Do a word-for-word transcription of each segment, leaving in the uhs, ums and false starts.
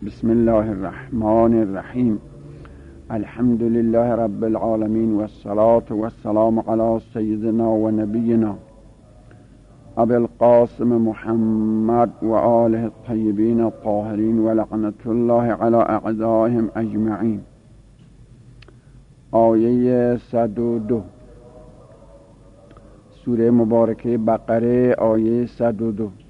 بسم الله الرحمن الرحیم. الحمد لله رب العالمین و الصلاة و السلام علی سیدنا و نبینا ابی القاسم محمد و آله الطیبین الطاهرین و لعنت الله علی اعدائهم اجمعین. آیه صد و دو سوره مبارکه بقره، آیه صد و دو.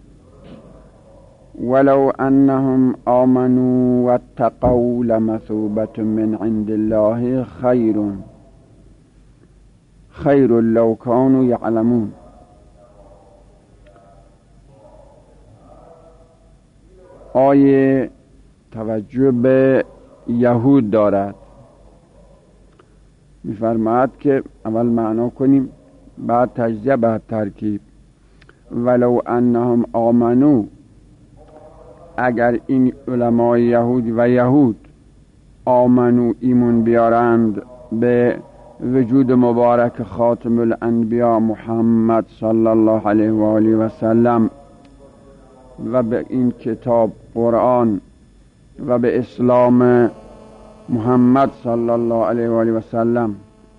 ولو انهم آمنوا واتقوا لمثوبة من عند الله خیر خیر لو كانوا یعلمون. آیه توجه به یهود دارد. می‌فرماید که اول معنا کنیم بعد تجزیه بعد ترکیب. ولو انهم آمنوا، اگر این علمای یهود و یهود آمنو ایمون بیارند به وجود مبارک خاتم الانبیا محمد صلی الله علیه و آله و سلم و به این کتاب قرآن و به اسلام محمد صلی الله علیه و آله و سلم،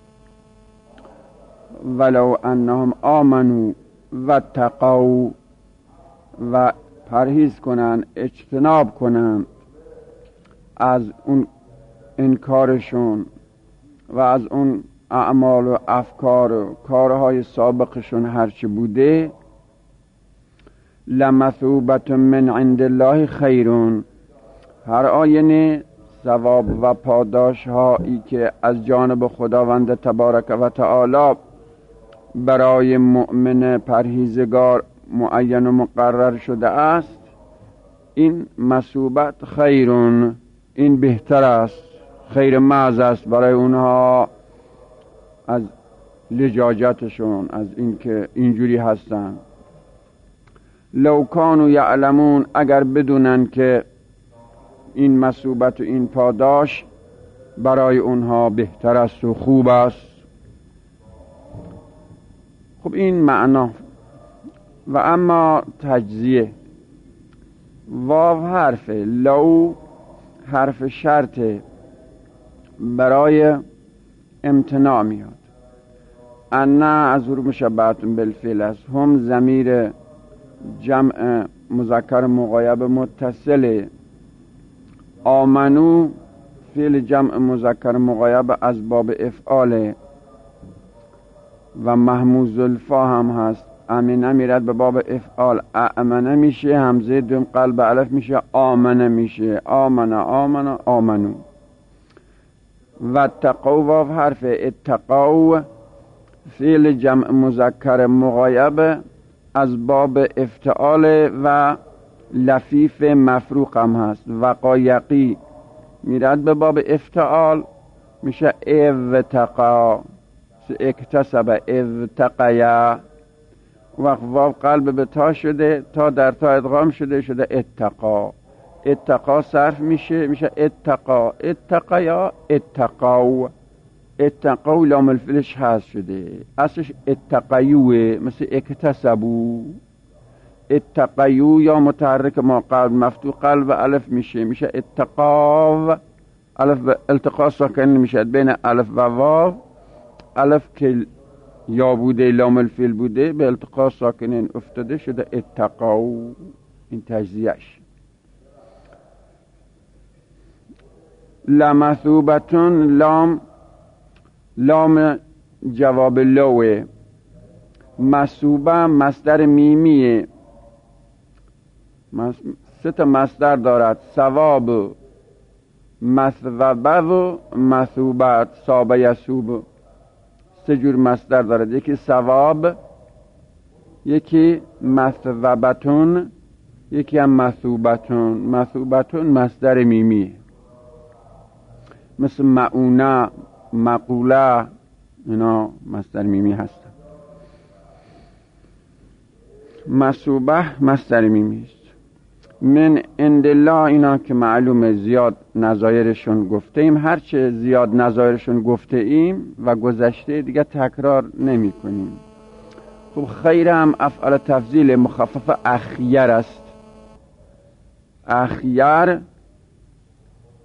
ولو انهم آمنو و تقوا، و پرهیز کنن، اجتناب کنن از اون انکارشون و از اون اعمال و افکار و کارهای سابقشون هرچی بوده، لمثوبة من عند الله خیرون، هر آینه ثواب و پاداش هایی که از جانب خداوند تبارک و تعالی برای مؤمن پرهیزگار معین و مقرر شده است، این مثوبت خیرون، این بهتر است، خیر محض است برای اونها از لجاجتشون، از اینکه اینجوری هستن. لو کانوا یعلمون، اگر بدونن که این مثوبت و این پاداش برای اونها بهتر است و خوب است. خب این معنا. و اما تجزیه، واو حرف، لو حرف شرط برای امتناع میاد. ان از حروف مشبهه بالفعل است. هم ضمیر جمع مذکر مغایب متصل، آمنو فعل جمع مذکر مغایب از باب افعال و محموز الفا هم هست. امنه میرد به باب افعال، امنه میشه همزه دوم قلب الف میشه آمنه میشه، آمنه آمنه آمنو. و تقوا واو حرف، اتقوا فعل جمع مذکر مغایب از باب افتعال و لفیف مفروق هم هست. وقایقی میرد به باب افتعال میشه اوتقا، اکتسب اوتقیا. وقت واو قلب به تا شده، تا در تا ادغام شده شده اتقا. اتقا صرف میشه میشه اتقا، اتقیا، اتقاو. اتقاو لام الفعلش هست شده، اصلش اتقیوه، مثل اکتسبو. اتقیو یا متحرک ما قلب مفتوح قلب الف میشه میشه اتقاو. الف التقاء ساکن میشه بین الف و واو. الف که یا بوده لام الفعل بوده به التقاء ساکنین افتاده شده اتقاو. این تجزیهش. لمثوبتون لام لام جواب لوه. مثوبه مصدر میمیه، سه تا مصدر دارد، ثواب، مثوبه و مثوبت، ثابه یثوب. سه جور مصدر دارد، یکی ثواب، یکی مثوبتون، یکی هم مثوبتون. مثوبتون مصدر میمی مثل معونه، مقوله، اینا مصدر میمی هستن. مثوبه مصدر میمی است. من عند الله، اینا که معلومه زیاد نظایرشون گفته ایم، هرچه زیاد نظایرشون گفته ایم و گذشته دیگه تکرار نمی کنیم. خب خیر هم افعال تفضیل مخفف اخیر است. اخیر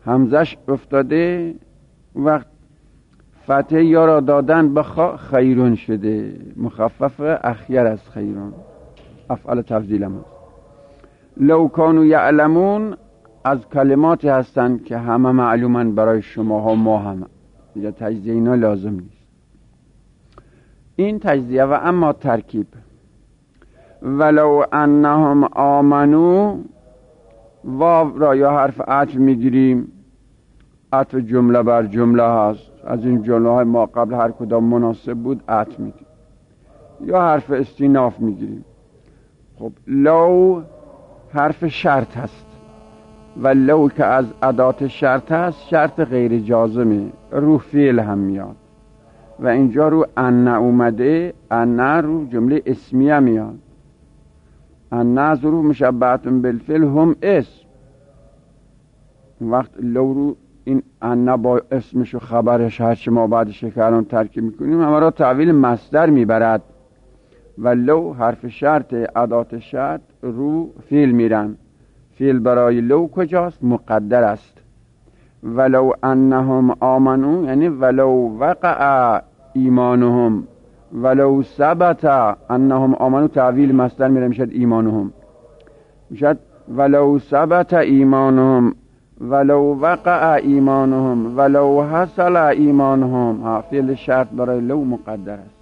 همزش افتاده، وقت فتحه یا را دادن به خا خیرون شده، مخفف اخیر از خیرون، افعال تفضیل هم هست. لو کانوا یعلمون از کلماتی هستند که همه معلومن برای شما ها ما همه، یا تجزیه اینا لازم نیست. این تجزیه. و اما ترکیب ولو انهم آمنو، واو را یا حرف عطف میگیریم، عطف جمله بر جمله هست، از این جمله های ما قبل هر کدام مناسب بود عطف میگیریم، یا حرف استیناف میگیریم. خب لو حرف شرط هست و لو که از ادات شرط هست، شرط غیر جازمه، رو فعل هم میاد و اینجا رو ان اومده، ان رو جمله اسمیه میاد، ان ظروف مشبهتون بالفعل هم اسم. وقت لو رو این ان با اسمش و خبرش هرچی ما بعدش که الان ترکیب میکنیم همه را تعویل مصدر میبرد و لو حرف شرط ادات شرط رو فعل میرن. فعل برای لو کجاست؟ مقدر است. ولو انهم آمنو یعنی ولو وقع ایمانهم، ولو ثبت انهم آمنو تعویل مصدر میره میشد ایمانهم، میشد ولو ثبت ایمانهم، ولو وقع ایمانهم، ولو حصل ایمانهم. فعل شرط برای لو مقدر است.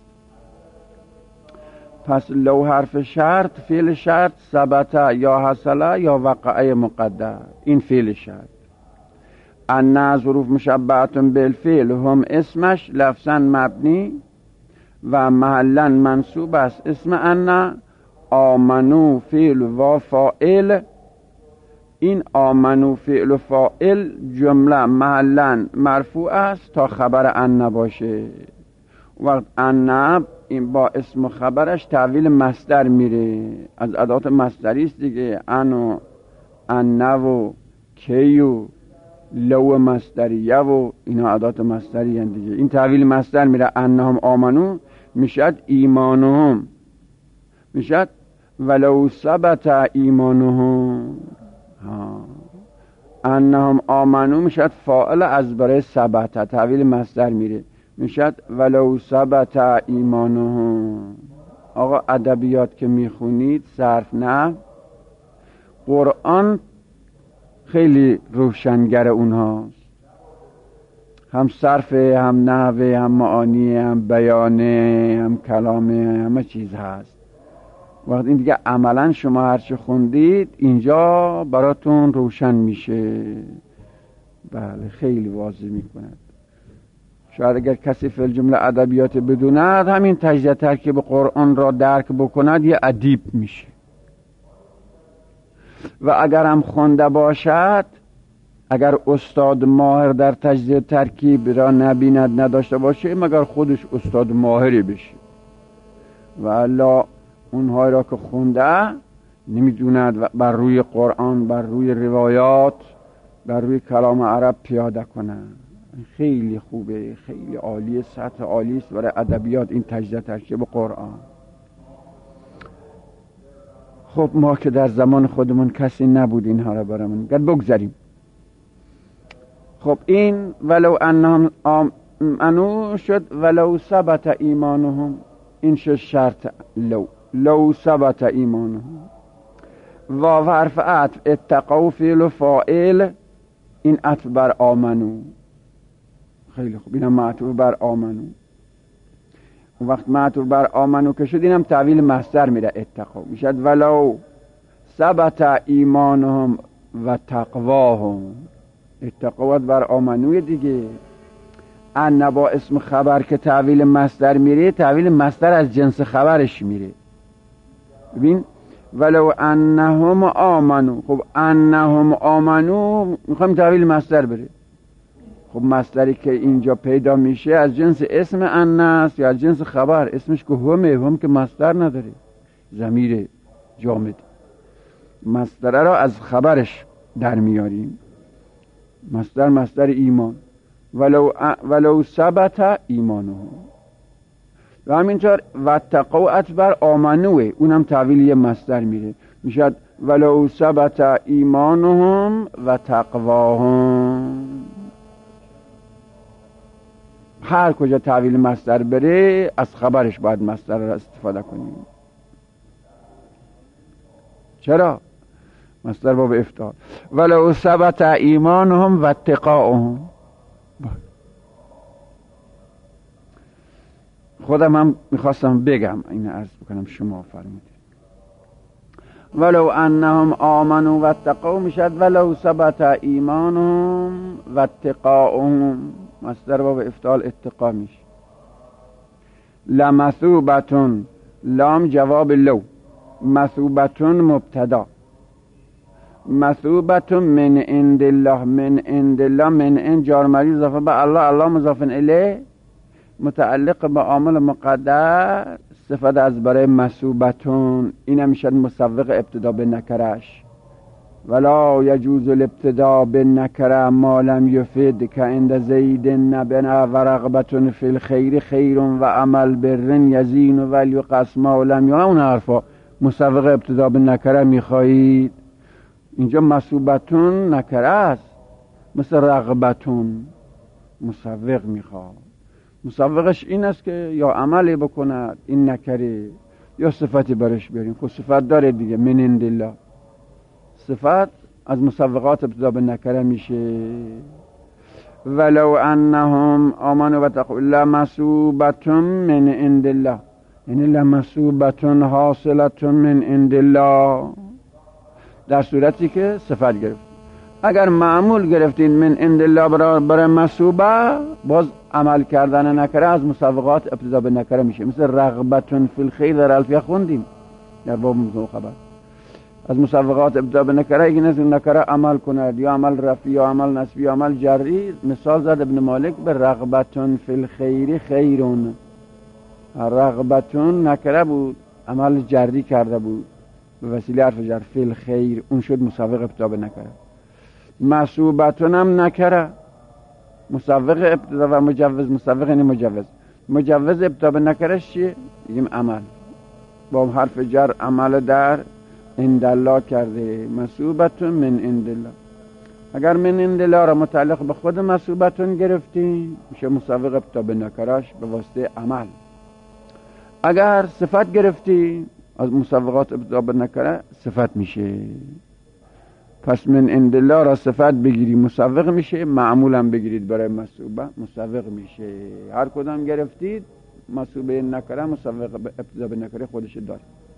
پس لو حرف شرط، فعل شرط ثبت یا حصل یا وقع مقدر، این فعل شرط. ان ظروف مشبهتون بالفعل هم اسمش لفظا مبنی و محلا منصوب است. اسم ان آمنو فعل و فاعل، این آمنو فعل و فاعل جمله محلا مرفوع است تا خبر ان باشه. وقت ان این با اسم و خبرش تعویل مصدر میره، از ادوات مصدری است دیگه، انو ان و کیو لو مصدریه و اینا ادوات مصدری هستند دیگه. این تعویل مصدر میره، انهم آمنو میشد ایمانهم، میشد ولو ثبت ایمانهم. ها انهم آمنو میشد فاعل از برای ثبت، تعویل مصدر میره میشد ولو ثبت ایمانهم. آقا ادبیات که میخونید، صرف نه قرآن خیلی روشنگر اونهاست، هم صرفه، هم نحوه، هم معانی، هم بیانه، هم کلامه، همه چیز هست. وقت این دیگه عملا شما هرچی خوندید اینجا براتون روشن میشه. بله خیلی واضح میکند. شاید اگر کسی فی الجمله ادبیات بدوند، همین تجزیه ترکیب قرآن را درک بکند یه ادیب میشه، و اگر هم خونده باشد، اگر استاد ماهر در تجزیه ترکیب را نبیند نداشته باشه، مگر خودش استاد ماهری بشه. و الا اونها را که خونده نمیدوند بر روی قرآن، بر روی روایات، بر روی کلام عرب پیاده کنند. خیلی خوبه، خیلی عالی، سطح عالی است برای ادبیات این تجزیه ترکیب قرآن. خب ما که در زمان خودمون کسی نبود اینها را برامون گرد بگذاریم. خب این ولو انهم آمنو شد ولو ثبت ایمانهم، این شد شرط لو، لو ثبت ایمانهم. و حرف عطف اتقوا فعل و فاعل، این عطف بر آمنو. خیلی خوب، اینم معطوف بر آمنو. وقت معطوف بر آمنو که شد، اینم تعویل مصدر میره، اتقوا میشد ولو ثبت ایمانهم و تقواهم. اتقوا بر آمنوی دیگه. ان با اسم خبر که تعویل مصدر میره، تعویل مصدر از جنس خبرش میره. ببین ولو انهم آمنو، خب انهم آمنو میخوایم تعویل مصدر بره. خب مصدری که اینجا پیدا میشه از جنس اسم ان است یا از جنس خبر؟ اسمش که همه، هم که مصدر نداره، ضمیر جامد. مصدر را از خبرش در میاریم. مصدر مصدر ایمان، ولو ولو ثبت ایمانه. و همینطور واتقوا بر آمنوه، اونم تعویل یه مصدر میره، میشد ولو ثبت ایمانهم و تقواهم. واتقاهم. هر کجا تعویل مصدر بره از خبرش باید مصدر را استفاده کنیم. چرا؟ مصدر باب افتار. ولو ثبت ایمانهم واتقاهم. خودم هم میخواستم بگم این عرض بکنم، شما فرمودید. ولو انهم آمنوا واتقوا میشد ولو ثبت ایمانهم واتقاهم. مصدر باب افتعال اتقا میشه. لمثوبتون، لام جواب لو، مثوبتون مبتدا. مثوبتون من عند الله، من عند الله، من عند جار مجرور اضافه به الله، الله مضاف الیه متعلق به عامل مقدر استفاده از برای مثوبتون. این میشه مسوق ابتدا به نکرش. ولا یجوز الابتداء بالنکره ما لم یفید که عند زید نبنا و رغبتون فی الخیر خیر و عمل برن یزین و ولیقسم ما لم یا اون حرفا. مسوق ابتدا به نکره میخواهید، اینجا مثوبتون نکره است، مثل رغبتون مسوق میخواد. مسوقش این است که یا عملی بکند این نکره یا صفتی برش بیاریم. خب صفت داره دیگه، من عند الله. صفت از مسوقات ابتدا به نکره میشه. ولو انهم آمنوا واتقوا لمثوبتون من عند الله، یعنی لمثوبتون حاصلتون من عند الله، در صورتی که صفت گرفت. اگر معمول گرفتین من عند الله برای مثوبه، باز عمل کردن نکره از مسوقات ابتدا به نکره میشه. مثل رغبتون فی الخیر در الفیه خوندیم در باب مبتدا خبر. از مسوقات ابتدا به نکره اگه نزد نکره عمل کند، یا عمل رفعی یا عمل نصبی یا عمل جری. مثال زد ابن مالک به رغبتون فی الخیر خیرون. رغبتون نکره بود، عمل جری کرده بود به وسیله حرف جر، فی الخیر، اون شد مسوق ابتدا به نکره. مثوبتون هم نکره، مسوق ابتدا و مجوز. مسوق یعنی مجوز. مجوز ابتدا به نکرهش چیه؟ بگیم عمل، با حرف جر عمل در عند الله کرده. مثوبتون من عند الله. اگر من عند الله را متعلق به خود مثوبتون گرفتی، میشه مسوق ابتدا به نکرهش به واسطه عمل. اگر صفت گرفتی از مسوقات ابتدا به نکره، صفت میشه. پس من عند الله را صفت بگیری مسوق میشه، معمولم بگیرید برای مثوبه مسوق میشه. هر کدام گرفتید مثوبه نکره مسوق ابتدا به نکره خودش داره.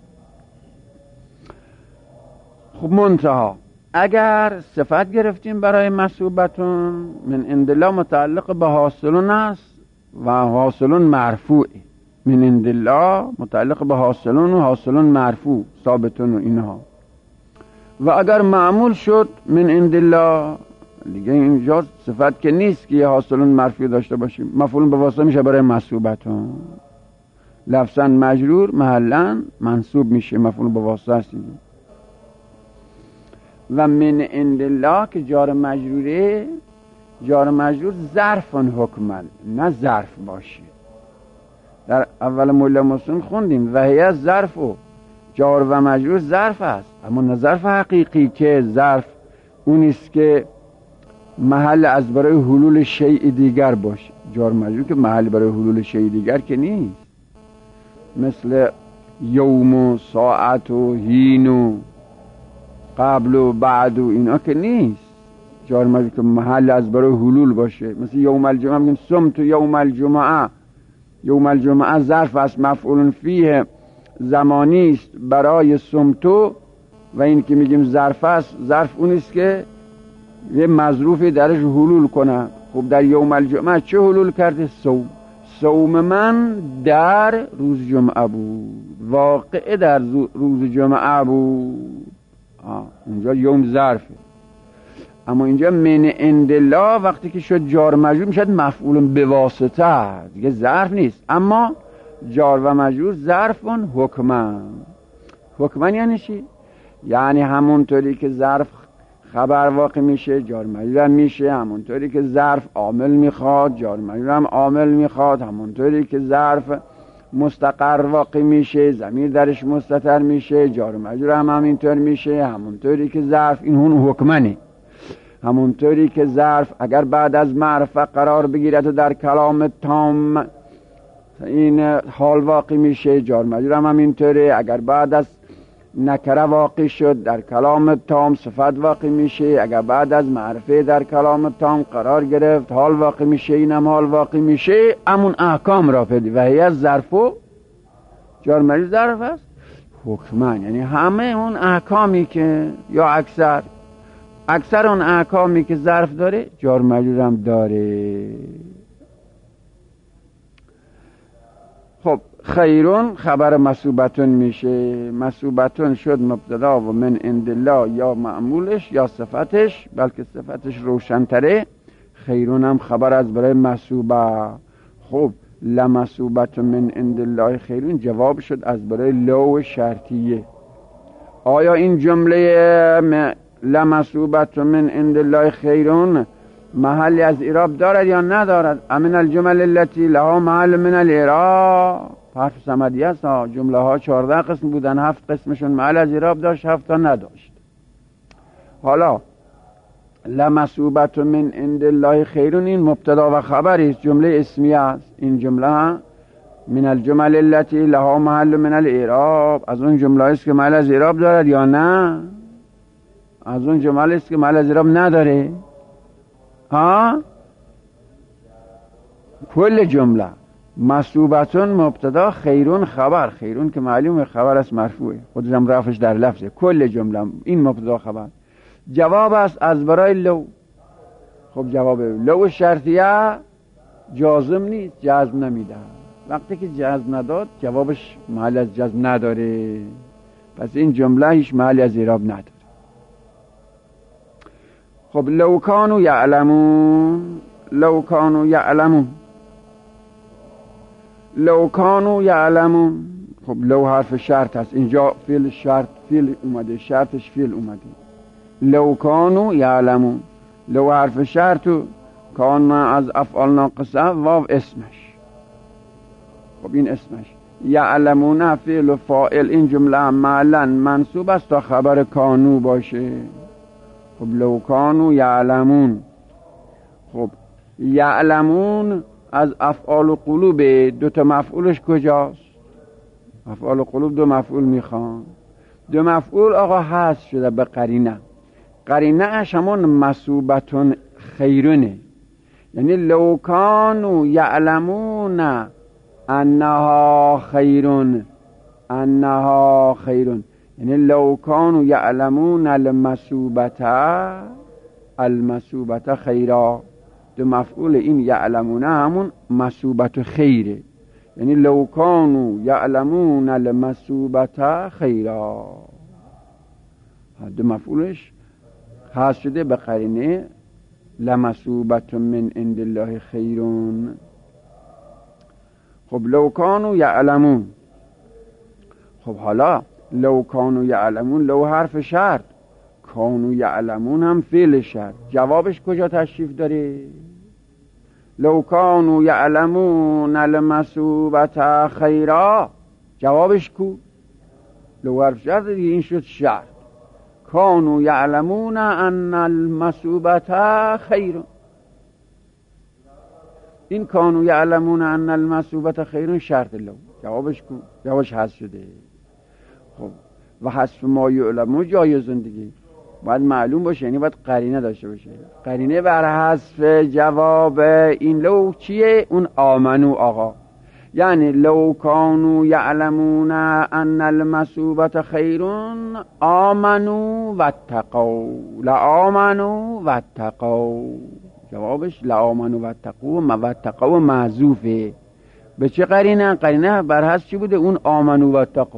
خب منتها اگر صفت گرفتیم برای مثوبتون، من عند الله متعلق به حاصلون است و حاصلون مرفوع. من عند الله متعلق به حاصلون و حاصلون مرفوع ثابتون و اینها. و اگر معمول شد من عند الله، دیگه اینجا صفت که نیست که یه حاصلون مرفوع داشته باشیم، مفعول به واسطه میشه برای مثوبتون. لفظاً مجرور، محلاً منصوب میشه، مفعول به واسطه است. و من عند الله که جار مجروره، جار مجرور ظرفن حکمن، نه ظرف باشه. در اول مولا مسلم خوندیم و هی ظرف و جار و مجرور ظرف است، اما نه ظرف حقیقی که ظرف اونیست که محل از برای حلول شیء دیگر باشه. جار مجرور که محل برای حلول شیء دیگر که نیست، مثل یوم و ساعت و هین و قبل و بعد و اینا که نیست. جار مجرور که محل از برای حلول باشه، مثل یوم الجمعه میگیم صمت یوم الجمعه. یوم الجمعه ظرف است، مفعول فیه زمانی است برای صمتو. و این که میگیم ظرف است، ظرف اونیست که یه مظروفی درش حلول کنه. خب در یوم الجمعه چه حلول کرده؟ صوم. صوم من در روز جمعه بود، واقعه در روز جمعه بود. آه. اونجا یوم ظرفه. اما اینجا من عند الله وقتی که شد جار مجرور میشد مفعول به واسطه، دیگه ظرف نیست. اما جار و مجرور ظرفون حکمن. حکمن یعنی چی؟ یعنی همونطوری که ظرف خبر واقع میشه جار مجرور میشه، همونطوری که ظرف عامل میخواد جار مجرور هم عامل میخواد، همونطوری که ظرف مستقر واقع میشه ضمیر درش مستتر میشه جار مجرور هم همینطور میشه، همونطوری که ظرف این هون حکمنه. همونطوری که ظرف اگر بعد از معرفت قرار بگیرد و در کلام تام این حال واقع میشه، جار مجرور هم همینطوره. اگر بعد از نکره واقع شد در کلام تام صفت واقع میشه، اگر بعد از معرفه در کلام تام قرار گرفت حال واقع میشه، اینم حال واقع میشه. همون احکام را پدی و هی از ظرف و جار مجرور ظرف است حکمن، یعنی همه اون احکامی که یا اکثر اکثر اون احکامی که ظرف داره جار مجرور هم داره. خب خیرون خبر مسوبتون میشه. مسوبتون شد مبتدا و من عند الله یا معمولش یا صفتش، بلکه صفتش روشن‌تره. خیرون هم خبر از برای مسوبه. خب لمسوبت من عند الله خیرون جواب شد از برای لو شرطیه. آیا این جمله لمسوبت من عند الله خیرون محلی از اعراب دارد یا ندارد؟ امن الجمل التي لها محل من الاعراب. حرف صمدیه است. جمله ها چهارده قسم بودن، هفت قسمشون محل از اعراب داشت، هفت تا نداشت. حالا لمسوبت من عند الله خیرون این مبتدا و خبری است، جمله اسمیه است. این جمله من الجمل التي لها محل من الاعراب از اون جمله است که محل از اعراب دارد یا نه؟ از اون جمله است که محل از اعراب نداره. ها کل جمله مسوبتون مبتدا خیرون خبر. خیرون که معلومه خبر است مرفوعه، خودش هم رفعش در لفظه. کل جمله این مبتدا خبر جواب است از برای لو. خب جواب لو شرطیه جازم نیست، جزم نمیده. وقتی که جزم نداد جوابش محل از جزم نداره، پس این جمله هیچ محلی از اعراب نداره. خب لو کانوا یعلمون، لو کانوا یعلمون، لو کانوا یعلمون. خب لو حرف شرط هست، اینجا فعل شرط فعل اومده، شرطش فعل اومده. لو کانوا یعلمون، لو حرف شرط و کان از افعال ناقصه، واو اسمش. خب این اسمش. یعلمون فعل و فاعل. این جمله معلن منصوب است تا خبر کانو باشه. خب لو کانوا یعلمون. خب یعلمون از افعال و قلوب، دو تا مفعولش کجاست؟ افعال و قلوب دو مفعول میخوان. دو مفعول آقا حذف شده به قرینه. قرینه اش همون مسوبتون خیرونه، یعنی لو کانوا یعلمون انها خیرون، انها خیرون، یعنی لو کانوا یعلمون المسوبت، المسوبت خیرا. دو مفعول این یعلمون همون مسوبت خیره، یعنی لو کانوا یعلمون المسوبت خیرا. دو مفعولش حذف شده به قرینه لمسوبت من عند الله خیرون. خب لو کانوا یعلمون. خب حالا لو کانوا یعلمون، لو حرف شرط، کانوا یعلمون هم فعل شرط. جوابش کجا تشریف داره؟ لو کانوا یعلمون المسوبت خیرا، جوابش کو؟ لو حرف شرط دیگه، این شد شرط. کانوا یعلمون ان المسوبت خیر، این کانوا یعلمون ان المسوبت خیر شرط لو، جوابش کو؟ جوابش حذف شده. خب و حذف ما یعلمو جایزون دیگه، باید معلوم باشه، یعنی باید قرینه داشته باشه. قرینه بر حذف جواب این لو چیه؟ اون آمنو آقا. یعنی لو کانوا یعلمون ان المسوبت خیرون آمنو و اتقوا، لآمنو و اتقوا. جوابش لآمنو و اتقوا، و اتقوا معذوفه. به چه قرینه؟ قرینه بر حذف چی بوده؟ اون آمنو و اتقوا.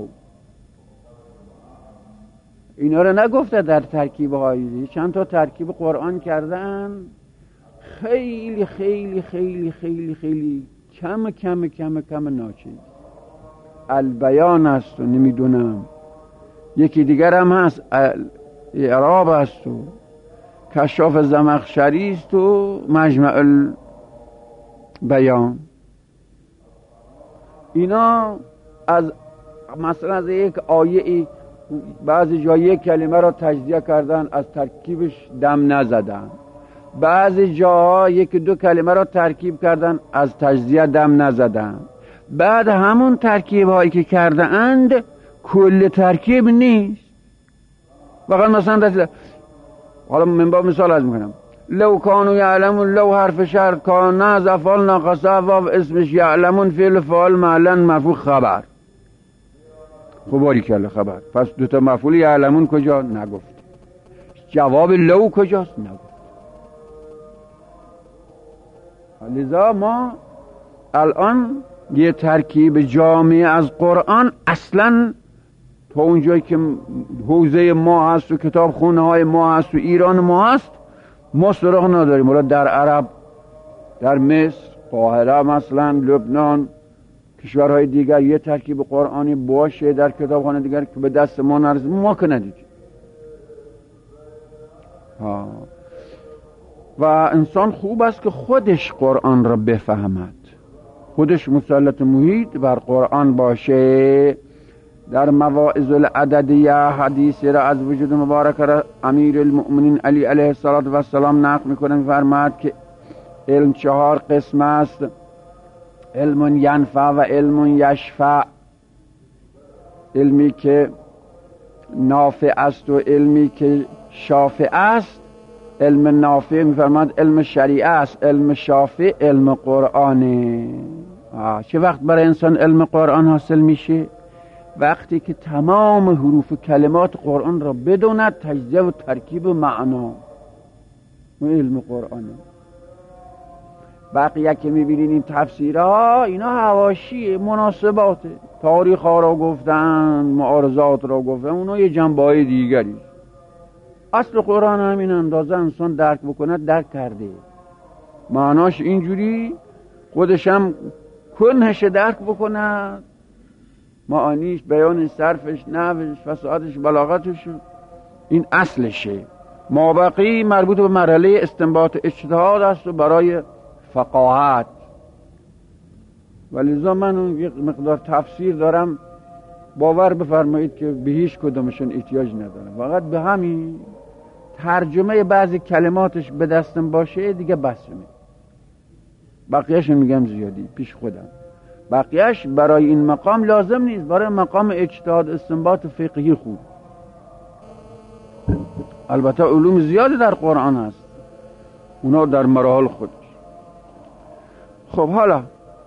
اینا رو نگفته در ترکیب هایی، چند تا ترکیب قرآن کردن، خیلی خیلی خیلی خیلی خیلی کم کم کم کم ناچیز. البیان است و نمیدونم یکی دیگر هم هست، اعراب است و کشاف زمخشری است و مجمع البیان. اینا از مثلا از یک آیه بعضی جا یک کلمه را تجزیه کردن، از ترکیبش دم نزدن. بعضی جاها یک دو کلمه را ترکیب کردن، از تجزیه دم نزدن. بعد همون ترکیب هایی که کرده اند کل ترکیب نیست. فقط مثلا حالا من با مثال از میکنم، لو کانو یعلمون، لو حرف شرط، کان از افعال ناقصه، واو اسمش، یعلمون فعل فاعل معلن مرفوع خبر. خب باری کله خبر، پس دوتا مفعول یعلمون کجا؟ نگفت. جواب لو کجاست؟ نگفت. لذا ما الان یه ترکیب جامع از قرآن اصلا تا اونجایی که حوزه ما هست و کتاب خونه های ما هست و ایران ما هست ما سراغ نداریم. ولی در عرب، در مصر، قاهره مثلا، لبنان، کشورهای دیگر یه ترکیب قرآنی باشه در کتابخانه دیگر که به دست ما نرسید ما که ندیدیم. و انسان خوب است که خودش قرآن را بفهمد، خودش مسلط محیط بر قرآن باشه. در مواعظ العددیه حدیثی را از وجود مبارک را امیر المؤمنین علی علیه السلام نقل میکنه، میفرماید که علم چهار قسم است: علم ینفع و علم یشفع، علمی که نافع است و علمی که شافع است. علم نافع میفرماید علم شریعه است، علم شافع علم قرآنه. چه وقت برای انسان علم قرآن حاصل میشه؟ وقتی که تمام حروف کلمات قرآن را بدوند، تجزیه و ترکیب معنا، و علم قرآنه. بقیه که میبینین این تفسیرها اینا حواشی مناسباته، تاریخ ها را گفتن، معارضات را گفتن، اونا یه جنبه دیگری. اصل قرآن همین اندازه انسان درک بکنه درک کرده، معناش اینجوری، خودشم کنهش درک بکنه، معانیش، بیانش، صرفش، نحوش، فصاحتش، بلاغتش، این اصلشه. مابقی مربوط به مرحله استنباط اجتهاد است و برای فقاهت. ولذا من اون یک مقدار تفسیر دارم، باور بفرمایید که به هیچ کدومشون احتیاج ندارم، فقط به همین ترجمه بعضی کلماتش به دستم باشه دیگه بسمه. بقیهش میگم زیادی پیش خودم، بقیهش برای این مقام لازم نیست، برای مقام اجتهاد استنباط فقهی خوب. البته علوم زیادی در قرآن هست، اونا در مراحل خودش. خب حالا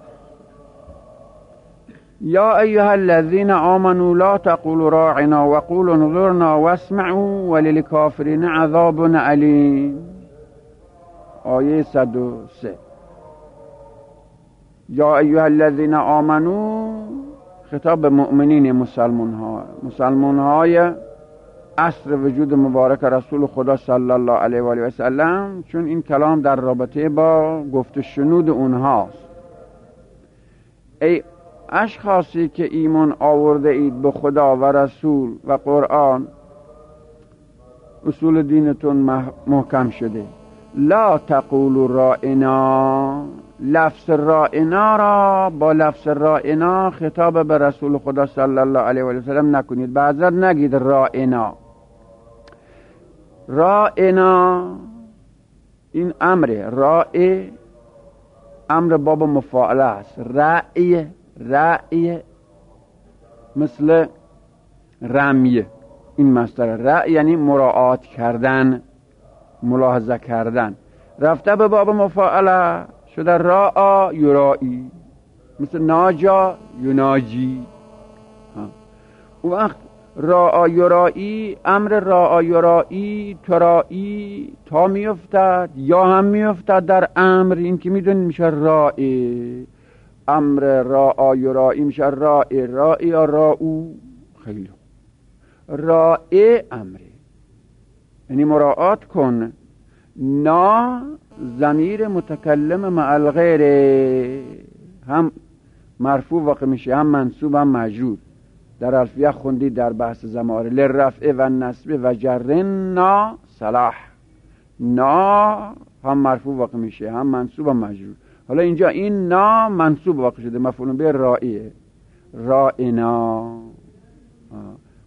یا ایها الذین آمنوا لا تقولوا راعنا وقولوا انظرنا واسمعوا وللکافرین عذاب علیم. آیه صد و سه. یا ایها الذین آمنوا خطاب به مؤمنین، مسلمان ها، مسلمان های عصر وجود مبارک رسول خدا صلی الله علیه و آله و سلم، چون این کلام در رابطه با گفت و شنود اونهاست. ای اشخاصی که ایمان آورده اید به خدا و رسول و قرآن، اصول دینتون محکم شده. لا تقولوا رائنا، لفظ رائنا را با لفظ رائنا خطاب به رسول خدا صلی الله علیه و سلم نکنید، بعضا نگید رائنا. رائنا این امره، رائع امر باب مفاعله است. رأی، رأی مثل رمیه، این مصدر رأی یعنی مراعات کردن، ملاحظه کردن، رفته به باب مفاعله شده راء یرائی، مثل ناجا یناجی. اون وقت راء یرائی، امر راء یرائی، ترائی، تا میافتد یا هم میافتد در امر، این که میدونید میشه رائی. امر راء یرائی میشه رائی، رائی یا راؤ. خیلی خوب. رائی امره یعنی مراعات کن. نا ضمیر متکلم مع الغیر، هم مرفوع واقع میشه، هم منصوب، هم مجرور. در الفیه خوندی در بحث زماره لرفع و نصب و جر نا صلاح. نا هم مرفوع واقع میشه، هم منصوب، هم مجرور. حالا اینجا این نا منصوب واقع شده، مفعول به رائیه، رائنا.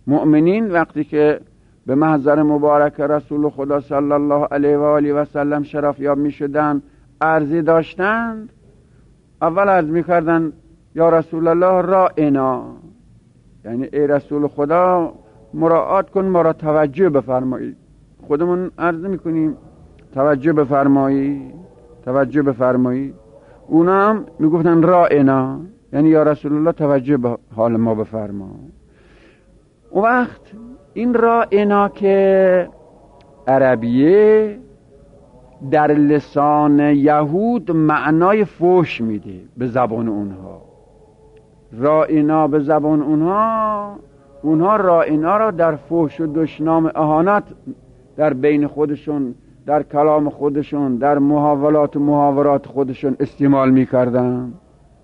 مؤمنین وقتی که به محضر مبارک رسول خدا صلی الله علیه و آله و سلم شرف یاب می شدن، عرضی داشتند، اول عرض می کردن یا رسول الله رائنا، یعنی ای رسول خدا مراعات کن، ما را توجه بفرمایید. خودمون عرض می کنیم توجه بفرمایید، توجه بفرمایید. اونا هم می گفتن رائنا، یعنی یا رسول الله توجه به حال ما بفرما. اون وقت این رائنا که عربیه در لسان یهود معنای فوش میده به زبان اونها. رائنا به زبان اونها، اونها رائنا را در فوش و دشنام اهانت در بین خودشون، در کلام خودشون، در محاولات و محاورات خودشون استعمال میکردن.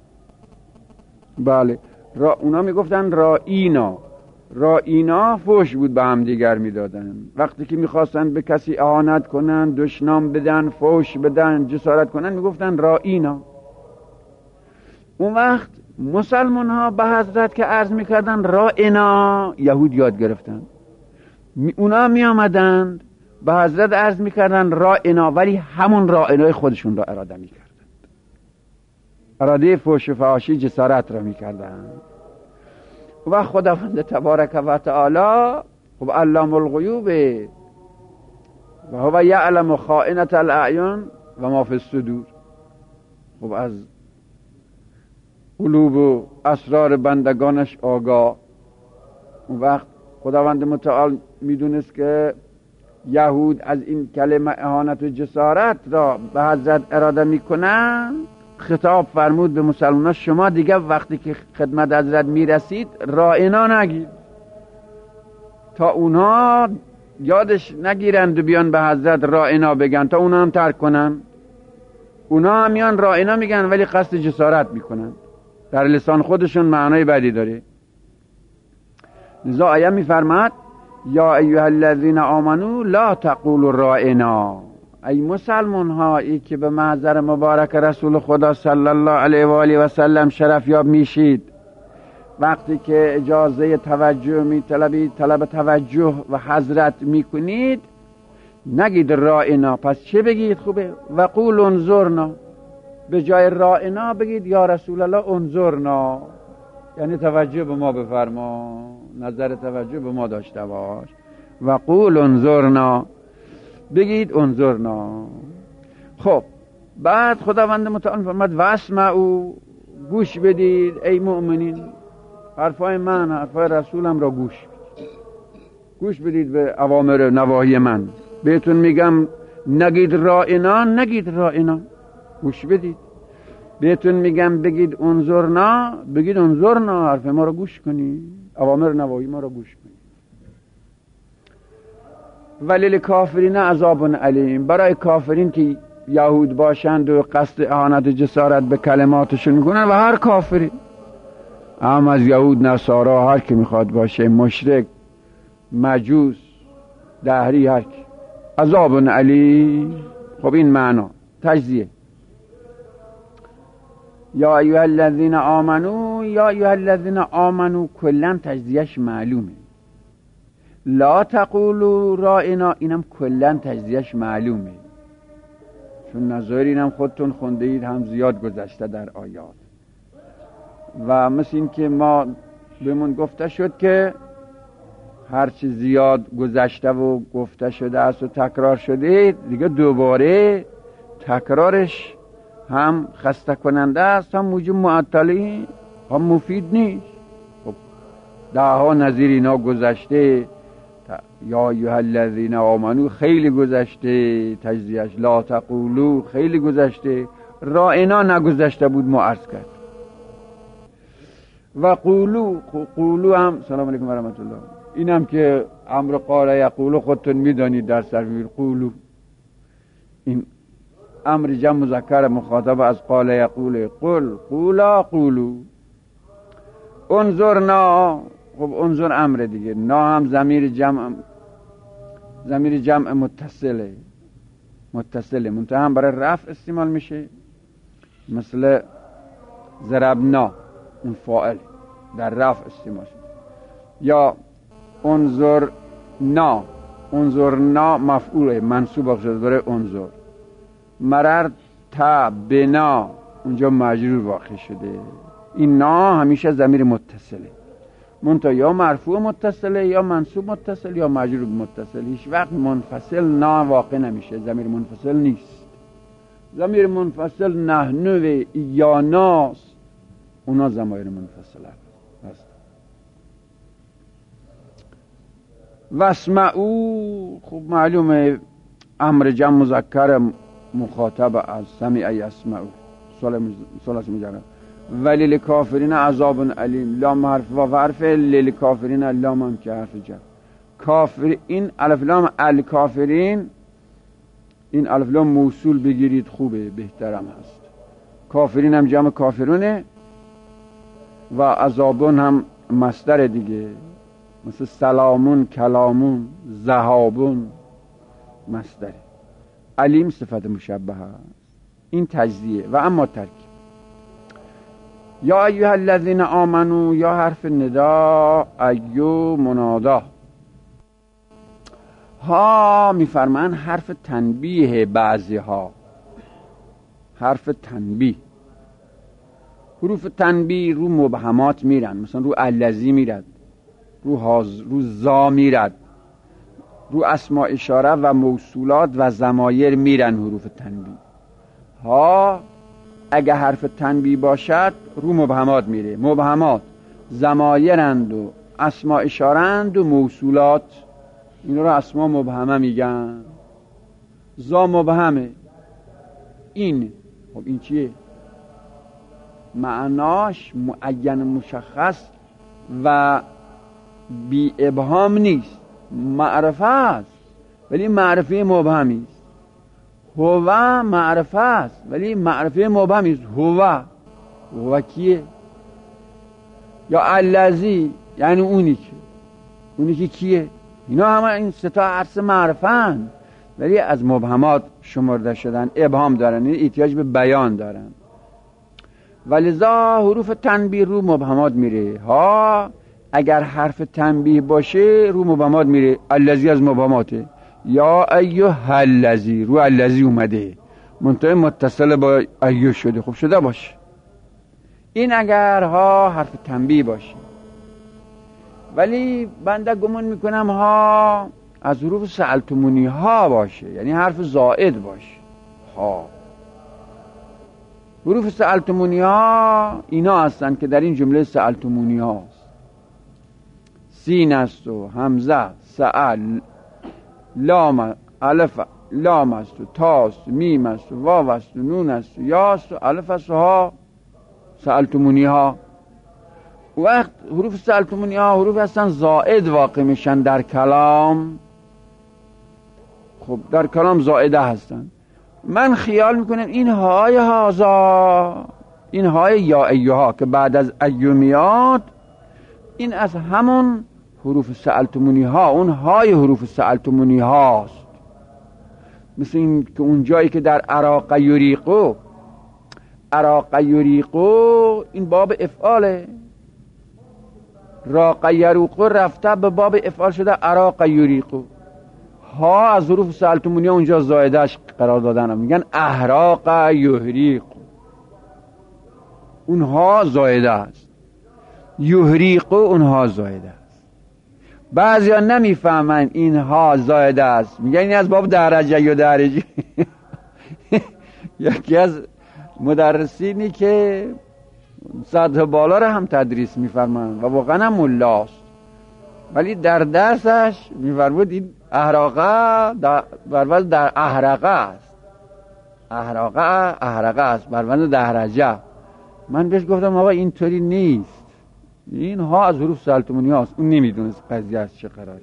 بله، را اونا میگفتن رائینا. رائینا فوش بود به هم دیگر میدادن. وقتی که میخواستن به کسی اهانت کنن، دشنام بدن، فوش بدن، جسارت کنن، میگفتن رائینا. اون وقت مسلمان ها به حضرت که عرض میکردن رائینا، یهود یاد گرفتن. اونا میامدند به حضرت عرض میکردن رائینا، ولی همون رائینای خودشون را اراده میکردن، اراده فوش و فحاشی، جسارت را میکردن. و خداوند تبارک و تعالی خب علام الغیوب و هو یعلم خائنة الاعین و ما فی الصدور. خب از قلوب و اسرار بندگانش آگاه. اون وقت خداوند متعال میدونست که یهود از این کلمه اهانت و جسارت را به حضرت اراده میکنن. خطاب فرمود به مسلمان: شما دیگه وقتی که خدمت حضرت میرسید رائنا نگید، تا اونها یادش نگیرند و بیان به حضرت رائنا بگن، تا اونها هم ترک کنن. اونها هم میان رائنا میگن ولی قصد جسارت میکنن، در لسان خودشون معنای بدی داره. لذا آیه میفرماد یا ایها الذین آمنو لا تقولوا رائنا. ای مسلمان هایی که به محضر مبارک رسول خدا صلی الله علیه و آله و سلم شرف یاب میشید، وقتی که اجازه توجه میطلبید، طلب توجه و حضرت میکنید، نگید رائنا. پس چه بگید خوبه؟ و قول انظرنا. به جای رائنا بگید یا رسول الله انظرنا، یعنی توجه به ما بفرما، نظر توجه به ما داشته باش. و قول انظرنا، بگید انظرنا. خب بعد خداوند متعال فرمود واسمعوا، گوش بدید ای مؤمنین، حرفای من، حرفای رسولم را گوش بدید. گوش بدید به اوامر نواهی من. بهتون میگم نگید رائنا، نگید رائنا، گوش بدید. بهتون میگم بگید انظرنا، بگید انظرنا، حرف ما را گوش کنید، اوامر نواهی ما را گوش کنید. ولیل کافرین عذاب علیم. برای کافرین که یهود باشند و قصد اهانت و جسارت به کلماتشون میکنن، و هر کافری، هم از یهود، نصارا، هر که میخواد باشه، مشرک، مجوس، دهری، هر کی، عذاب علیم. خب این معنا تجزیه. یا ایها الذین آمنو، یا ایها الذین آمنو کلن تجزیهش معلومه. لا تقولوا رائنا، اینم کلن تجزیهش معلومه، چون نظایر اینم خودتون خونده اید، هم زیاد گذشته در آیات. و مثل این که ما بهمون گفته شد که هرچی زیاد گذشته و گفته شده است و تکرار شده، دیگه دوباره تکرارش هم خسته کننده است، هم موجب معطلی، هم مفید نیست. خب ده ها نظیر اینا گذشته. یا ایها الذین آمنو خیلی گذشته تجزیهش، لا تقولو خیلی گذشته، رائنا نگذشته بود، ما عرض کرد. و قولو، قولو هم سلام علیکم و رحمت الله، اینم که امر قال یقولو خودتون میدانید در سر قولو، این امر جمع مذکر مخاطب از قال یقول، قل قولا قولو. انظرنا، خب انظر امر دیگه، نا هم ضمیر جمع، ضمیر جمع متصله، متصله منتها هم برای رفع استعمال میشه، مثل ضربنا، اون فاعل در رفع استعمال شد. یا انظر نا، انظر نا مفعوله منصوب شده برای انظر. مرر تا بنا اونجا مجرور واقع شده. این نا همیشه ضمیر متصله، منتها یا مرفوع متصله یا منصوب متصل یا مجرور متصل. هیچ وقت منفصل نا واقع نمیشه، ضمیر منفصل نیست. ضمیر منفصل نحنو و یا ناس، اونا ضمایر منفصله هست. واسمعوا، خب معلومه امر جمع مذکر مخاطب از سمع یسمعوا، ثلاثی مجرد. ولی للکافرین عذاب علیم، لام حرف و حرف، للکافرین لام هم که حرف جر. کافر، این الف لام الکافرین، این الف لام موصول بگیرید خوبه، بهترم هست. کافرین هم جمع کافرونه و عذابون هم مصدر دیگه، مثل سلامون، کلامون، ذهابون مصدر. علیم صفت مشبهه هست. این تجزیه. و اما ترکیب یا ایها الذین آمنو، یا حرف ندا، ایو منادا. ها میفرمان حرف تنبیه، بعضی ها حرف تنبیه. حروف تنبیه رو مبهمات میرن، مثلا رو الذی میرد، رو هاز، رو زا میرد، رو اسماء اشاره و موصولات و ضمایر میرن حروف تنبیه. ها اگه حرف تنبیه باشد رو مبهمات میره. مبهمات ضمایرند و اسماء اشارند و موصولات، اینا رو اسماء مبهمه میگن. زا مبهمه. این خب این چیه؟ معناش معین مشخص و بی ابهام نیست، معرفه است ولی معرفه مبهمی است. هو معرفه است ولی معرفه مبهمی است. هو هو کیه؟ یا الذی یعنی اونی که، اونی که کیه؟ اینا همه این سه تا عرصه معرفه‌اند ولی از مبهمات شمرده شدن، ابهام دارن، این احتیاج به بیان دارن. ولذا حروف تنبیه رو مبهمات میره. ها اگر حرف تنبیه باشه رو مبهمات میره. الذی از مبهماته. یا ایها الذی، رو الذی اومده، منتهی متصل با ایو شده. خب شده باشه. این اگر ها حرف تنبیه باشه. ولی بنده گمان میکنم ها از حروف سألتمونی ها باشه، یعنی حرف زائد باشه. ها حروف سألتمونی ها اینا هستن که در این جمله سألتمونی هاست. سین است و همزه، سأل، لام، الف، لام است و تا است، میم است و واو است و نون است و یا است و الف است و ها سألتمونی ها. وقت حروف سألتمونی ها حروف هستن زائد واقع میشن در کلام. خب در کلام زائده هستن. من خیال میکنم این های هازا، این های یا ایها که بعد از ایو میاد، این از همون حروف سألتمونی ها، اون های حروف سألتمونی هاست. مثل این که اون جایی که در عراق یریقو، عراق یریقو این باب افعاله، راق یروقو رفته به باب افعال شده عراق یریقو. ها از حروف سألتمونی ها اونجا زایدهش قرار دادن، میگن احراق یحریق، اونها زایده است. یحریق اونها زایده است. بعضی ها نمیفهمن اینها زایده است، میگن این از باب درجه یا درجه. یکی از مدرسینی که سطح بالا رو هم تدریس میفرمند و واقعا هم ملاست، ولی در درسش میفرمود این احراقه بر در احرقه است، احراقه احرقه است بر وزن درجه. من بهش گفتم آقا اینطوری نیست، این ها از حروف سألتمونی هاست. اون نمیدونست قضیه از چه قراره.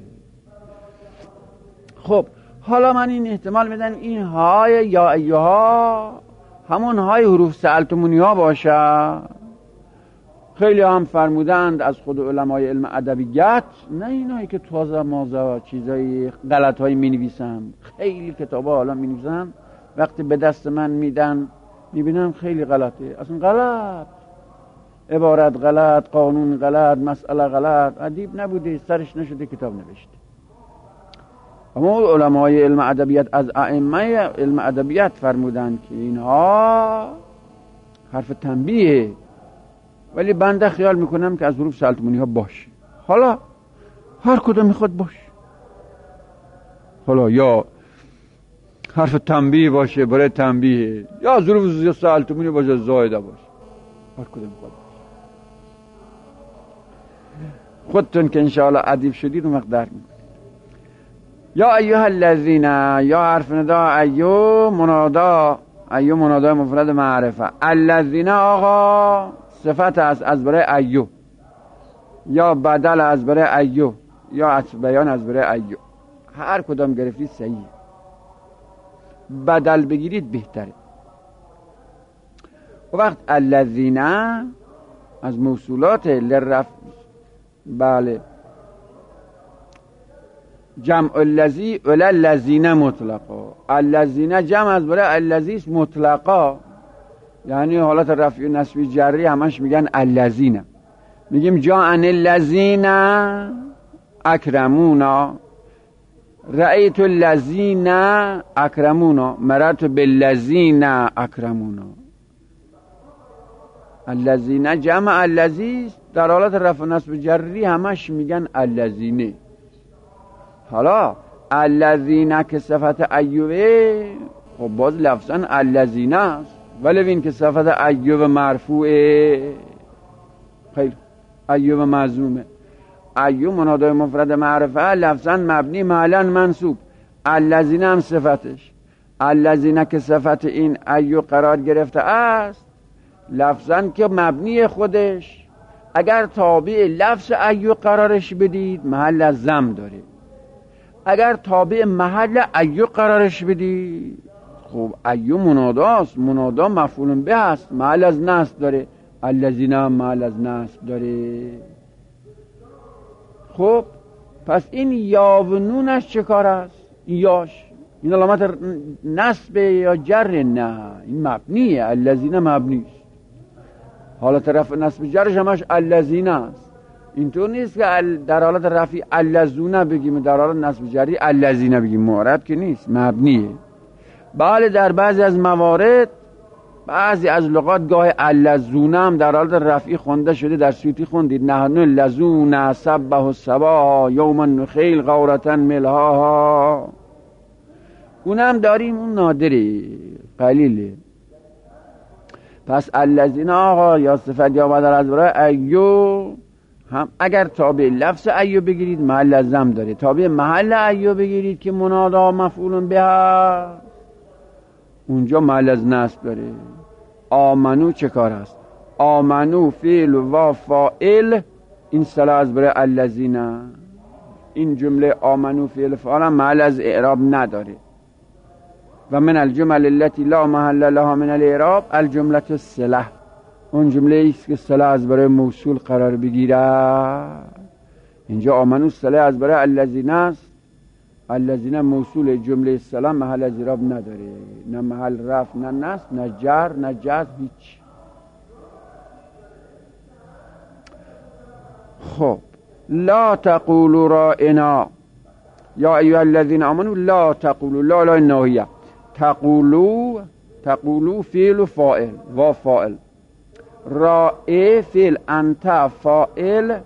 خب حالا من این احتمال میدن این های یا ایها همون های حروف سألتمونی ها باشه. خیلی هم فرمودند از خود علمای علم ادبیات، نه اینایی که تازه مازه چیزای غلط هایی می نویسن، خیلی کتابا حالا می نویسن، وقتی به دست من میدن میبینم خیلی غلطه، اصلا غلط عبارت غلط، قانون غلط، مسئله غلط، ادیب نبوده، سرش نشده کتاب نوشته. اما علمای علم ادبیات از ائمه علم ادبیات فرمودن که اینها حرف تنبیه، ولی بنده خیال میکنم که از حروف سلطمانی ها باشه. حالا هر کدوم میخواد باشه، حالا یا حرف تنبیه باشه برای تنبیه، یا حروف سلطمانی باشه زائده باشه، هر کدوم میخواد باشه. خودتون که انشاءالله ادیب شدید اون وقت درک میکنید. یا ایها الذین، یا حرف ندا، ایو منادا، ایو منادا مفرد معرفه، الذین آقا صفت است از برای ایو، یا بدل از برای ایو، یا عطف بیان از برای ایو، هر کدام گرفتید صحیح، بدل بگیرید بهتره. و وقت الذین از موصولات لرف، بله، جمع الذی ولی الذین مطلقا، الذین جمع از برای الذی مطلقا، یعنی حالت رفعی و نصبی جری همش میگن الذین. میگیم جاءن الذین اکرمونا، رأیت الذین اکرمونا، مررت بالذین اکرمونا. الذین جمع الذی در حالت رفع و نصب جری همش میگن الذین. حالا الذین که صفت ایوبه، خب باز لفظا الذین است، ولی این که صفت ایوب مرفوعه، خیلی ایوب معزومه. ایوب منادای مفرد معرفه، لفظا مبنی معلا منصوب، الذین هم صفتش. الذین که صفت این ایوب قرار گرفته است، لفظا که مبنی خودش، اگر تابع لفظ ایوب قرارش بدید محل از ضم داره، اگر تابع محل ایو قرارش بدی، خب ایو مناداست، منادا مفعول به است، محل از نصب داره، الذین هم محل از نصب داره. خب پس این یا و نونش چه کار است؟ یاش این علامت نصب یا جر؟ نه، این مبنیه، الذین مبنی است، حالت رفع نصب جرش همش الذین است. اینطور نیست که در حالت رفعی الذون بگیم، در حالت نصب جری الذین بگیم، معرب که نیست، مبنیه. بله در بعضی از موارد، بعضی از لغات گاه الذون هم در حالت رفعی خونده شده، در سیوطی خوندید نحن الذون سبح الصباح یوم النخیل غورة ملحاها، اونم داریم، اون نادره، قلیله. پس الذین آقا یا صفت یا بدل از برای ایو هم اگر تابع لفظ ایو بگیرید محل از ضم داره، تابع محل ایو بگیرید که منادا مفعول به، اونجا محل از نصب داره. آمنو چه کار است؟ آمنو فعل و فاعل، این صلاح از برای الذین، این جمله آمنو فعل فاعل هم محل از اعراب نداره. و من الجمل التي لا محل لها من الاعراب الجمله الصله، اون جمله ایست که صله از برای موصول قرار بگیره. اینجا آمنو صله از برای الذین است، الذین موصول جمله صله محل از اعراب نداره، نه محل رفع، نه نصب، نه جر، نه جزم، هیچ. خب لا تقولوا رائنا یا ایها الذین آمنوا لا تقولوا، لا لا ناهیه، تقولوا، تقولوا فعل و فاعل و فاعل، رائع فعل، انت فاعل،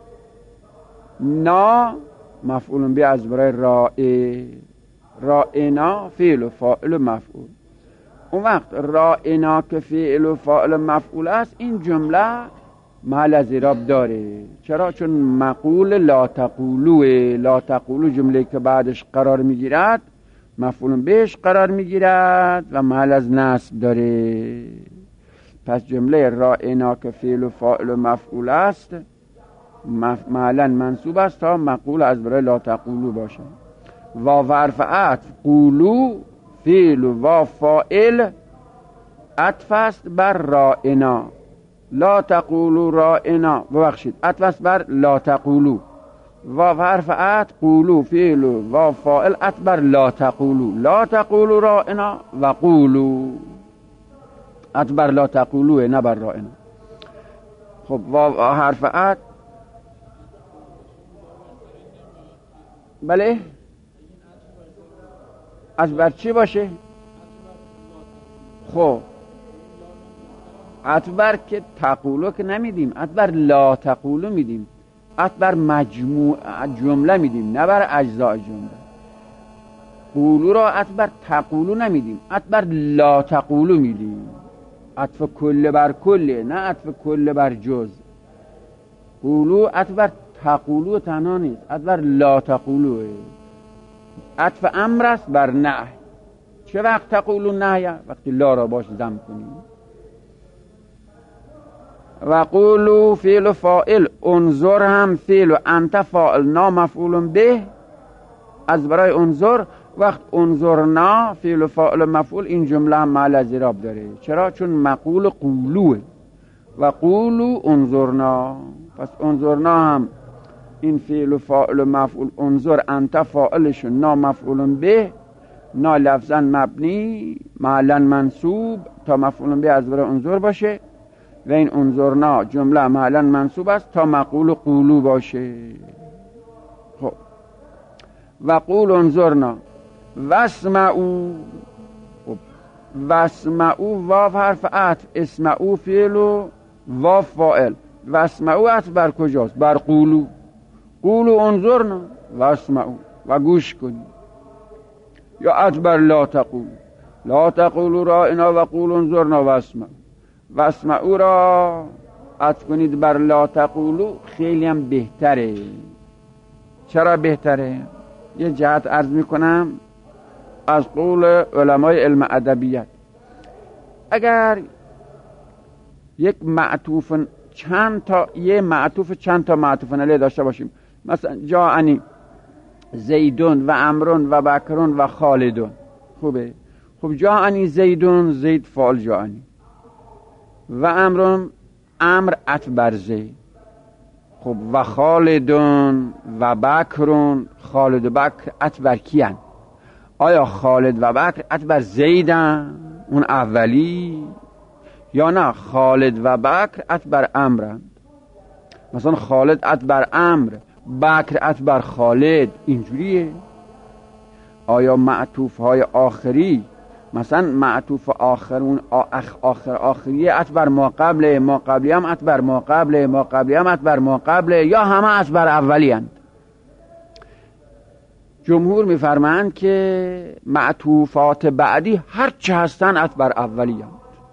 نا مفعول به از برای رائع، رائنا فعل و فاعل و مفعول. اون وقت رائنا که فعل و فاعل مفعول است، این جمله محل از اعراب داره. چرا؟ چون مقول لا تقولو، لا تقولو جمله که بعدش قرار میگیرد مفعول بهش قرار میگیرد و محل از نصب داره. پس جمله رائنا که فعل و فاعل و مفعول است محلا منصوب است تا مقول از برای لا تقولو باشه. و حرف عطف، قولو فعل و فاعل عطف است بر رائنا، لا تقولو رائنا، ببخشید عطف است بر لا تقولو. و حرف عطف قولو فعل و فاعل عطف بر لا تقولو، لا تقولو رائنا و قولو عطف بر لا تقولو نه بر رائنا. خب واو حرف عطف، بله از بر چی باشه؟ خب عطف بر که تقولو که نمیدیم، عطف بر لا تقولو میدیم، عطف بر مجموع جمله میدیم نه بر اجزاء جمله. قولو را عطف بر تقولو نمیدیم، عطف بر لا تقولو میدیم. عطف کل بر کله نه عطف کل بر جز. قولو عطف بر تقولو تنها نیست، عطف بر لا تقولوه. عطف امر است بر نهی. چه وقت تقولو نهی؟ وقتی لا را باش ضم کنیم. و قولو فعل و فاعل، انظر هم فعل و انت فاعل نامفعول به از برای انظر. وقت انظرنا فعل و فاعل مفعول، این جمله هم محل از اعراب داره. چرا؟ چون مقول قولوه. و قولو انظرنا، پس انظرنا هم این فعل و فاعل مفعول، انظر انت فاعلشون نامفعول به، نا لفظا مبنی محلا منصوب تا مفعول به از برای انظر باشه، و این انظرنا جمله محلا منصوب است تا مقول قولو باشه. خب و قول انظرنا واسمعوا. خب واسمعوا واو حرف عطف، اسمعوا فعل و واو فاعل. واسمعوا عطف بر کجاست؟ بر قولو. قولو انظرنا واسمعوا و گوش کنید. یا عطف بر لا تقول، لا تقولوا رائنا و قول انظرنا واسمعوا. واسمعوا را عطف کنید بر لا تقولوا، خیلی هم بهتره. چرا بهتره؟ یه جهت عرض میکنم از قول علمای علم ادبیات. اگر یک معطوف چند تا یه معطوف چند تا معطوف علیه داشته باشیم، مثلا جاءنی زیدون و عمرون و بکرون و خالدون، خوبه؟ خب جاءنی زیدون، زید فاعل جاءنی، و عمرون امر عطف بر زید. خب و خالدون و بکرون، خالد و بکر عطف بر کیان؟ آیا خالد و بکر عطف بر زیدن اون اولی، یا نه خالد و بکر عطف بر امرن؟ مثلا خالد عطف بر امر، بکر عطف بر خالد، اینجوریه. آیا معطوف های آخری، مثلا معطوف آخرون آخر آخر آخریه عطف بر ما قبله، ما قبلی هم عطف بر ما قبله، ما قبلی هم عطف بر ما قبله، یا همه عطف بر اولی هستند؟ جمهور میفرمایند که معطوفات بعدی هر چه هستن عطف بر اولی هستند.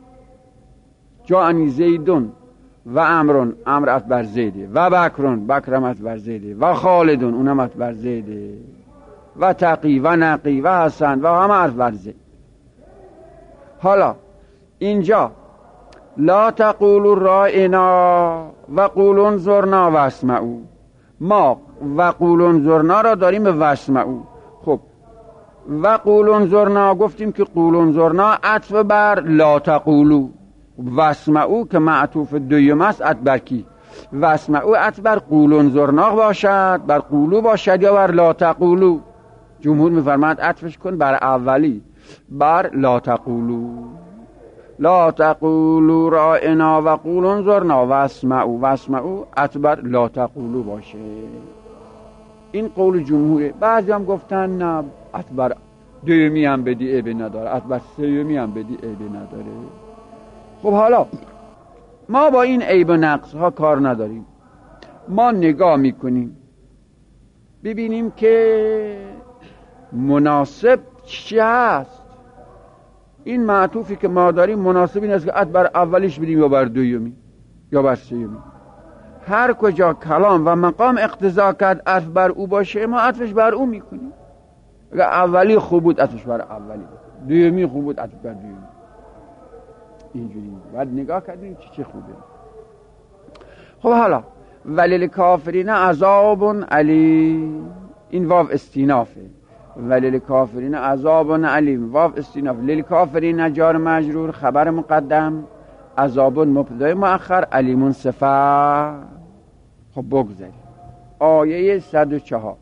جاءنی زیدون و عمرون، امر عطف بر زیده، و بکرون، بکرم عطف بر زیده، و خالدون، اونم عطف بر زیده، و تقی و نقی و حسن و همه عطف بر زید. حالا اینجا لا تقولوا رائنا و قولوا انظرنا واسمعوا، ما و قولوا انظرنا را داریم به واسمعوا. خب و قولوا انظرنا گفتیم که قولوا انظرنا عطف بر لا تقولوا، واسمعوا که معطوف دویم است عطف بر کی؟ واسمعوا عطف بر قولوا انظرنا باشد، بر قولوا باشد یا بر لا تقولوا؟ جمهور میفرماید عطفش کن بر اولی، بر لا تقولوا. لا تقولوا رائنا و قولوا انظرنا واسمعوا، واسمعوا عطف بر لا تقولوا باشه. این قول جمهوره. بعضی هم گفتن نه عطف بر دومی هم بدی عیبی نداره، عطف بر سومی هم بدی عیبی نداره. خب حالا ما با این عیب و نقص ها کار نداریم، ما نگاه میکنیم ببینیم که مناسب چی هست. این معطوفی که ما داریم مناسب این است که عطف بر اولیش بدیم یا بر دومی یا بر سومی. هر کجا کلام و مقام اقتضا کرد عطف بر او باشه ما عطفش بر او میکنیم. اگر اولی خوب بود عطفش بر اولی، دومی خوب بود عطف بر دومی. اینجوری باید نگاه کردیم چی چه خوبه. خب حالا وللکافرین عذاب علیم، این واو استینافه. وللکافرین عذاب علیم، واو استیناف. للکافرین جار مجرور، خبر مقدم، عذاب مبتدا مؤخر، علیم صفت. خب بگذاریم آیه صد و چهار.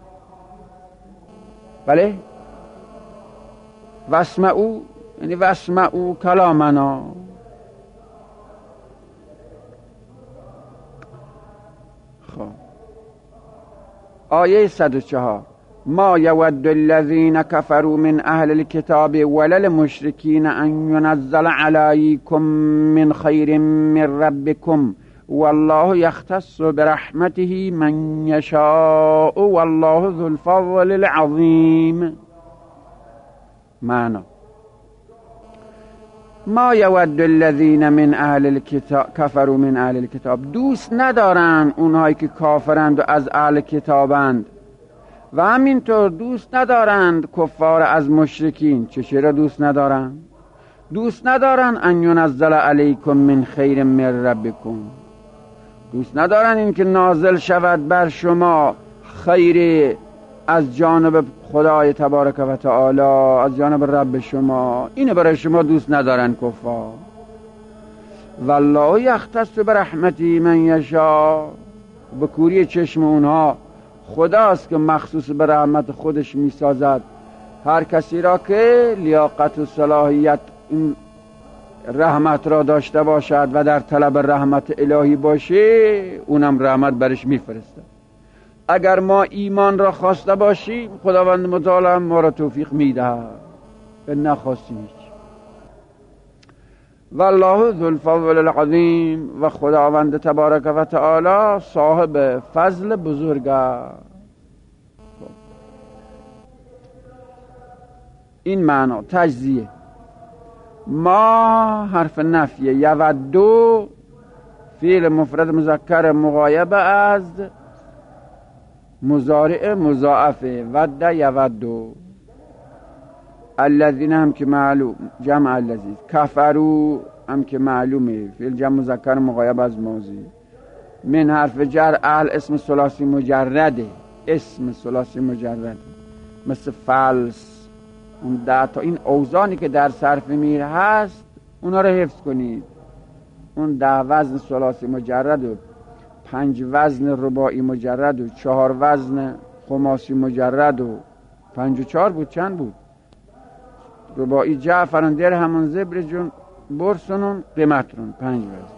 بله واسمعوا یعنی واسمعوا کلامنا. آیه صد و چهار ما یود الذین کفروا من اهل الكتاب ولا المشرکین ان ینزل علیکم من خیر من ربکم والله یختص برحمته من یشاء والله ذو الفضل العظیم. معنا ما یود الذین من اهل الكتاب کفروا من اهل الكتاب، دوست ندارن اونهایی که کافرند و از اهل کتابند، و همینطور دوست ندارند کفار از مشرکین. چرا دوست ندارن؟ دوست ندارن ان ینزل علیکم من خیر من ربکم، دوست ندارن این که نازل شود بر شما خیر از جانب خدای تبارک و تعالی، از جانب رب شما. اینو برای شما دوست ندارن کفار. والله یختص برحمتی من یشاء، به کوری چشم اونها خداست که مخصوص به رحمت خودش میسازد هر کسی را که لیاقت و صلاحیت این رحمت را داشته باشد و در طلب رحمت الهی باشه، اونم رحمت برش میفرسته. اگر ما ایمان را خواسته باشیم خداوند متعال ما را توفیق میدهد، به نخواستیم هیچ. والله ذو الفضل العظیم، و خداوند تبارک و تعالی صاحب فضل بزرگ است. این معنا تجزیه. ما حرف نفیه، یودو فعل مفرد مذکر مغایب از مضارع مضاعفه، ود یودو. الذین هم که معلوم جمع الذین، کفرو هم که معلومه فعل جمع مذکر مغایب از ماضی. من حرف جر اهل اسم ثلاثی مجرده، اسم ثلاثی مجرده مثل فلس. اون ده تا این اوزانی که در صرف میر هست اونا رو حفظ کنید. اون ده وزن ثلاثی مجرد و پنج وزن رباعی مجرد و چهار وزن خماسی مجرد و پنج و چهار بود. چند بود؟ رباعی جعفران در همون زبرجون برسنون قیمترون پنج وزن.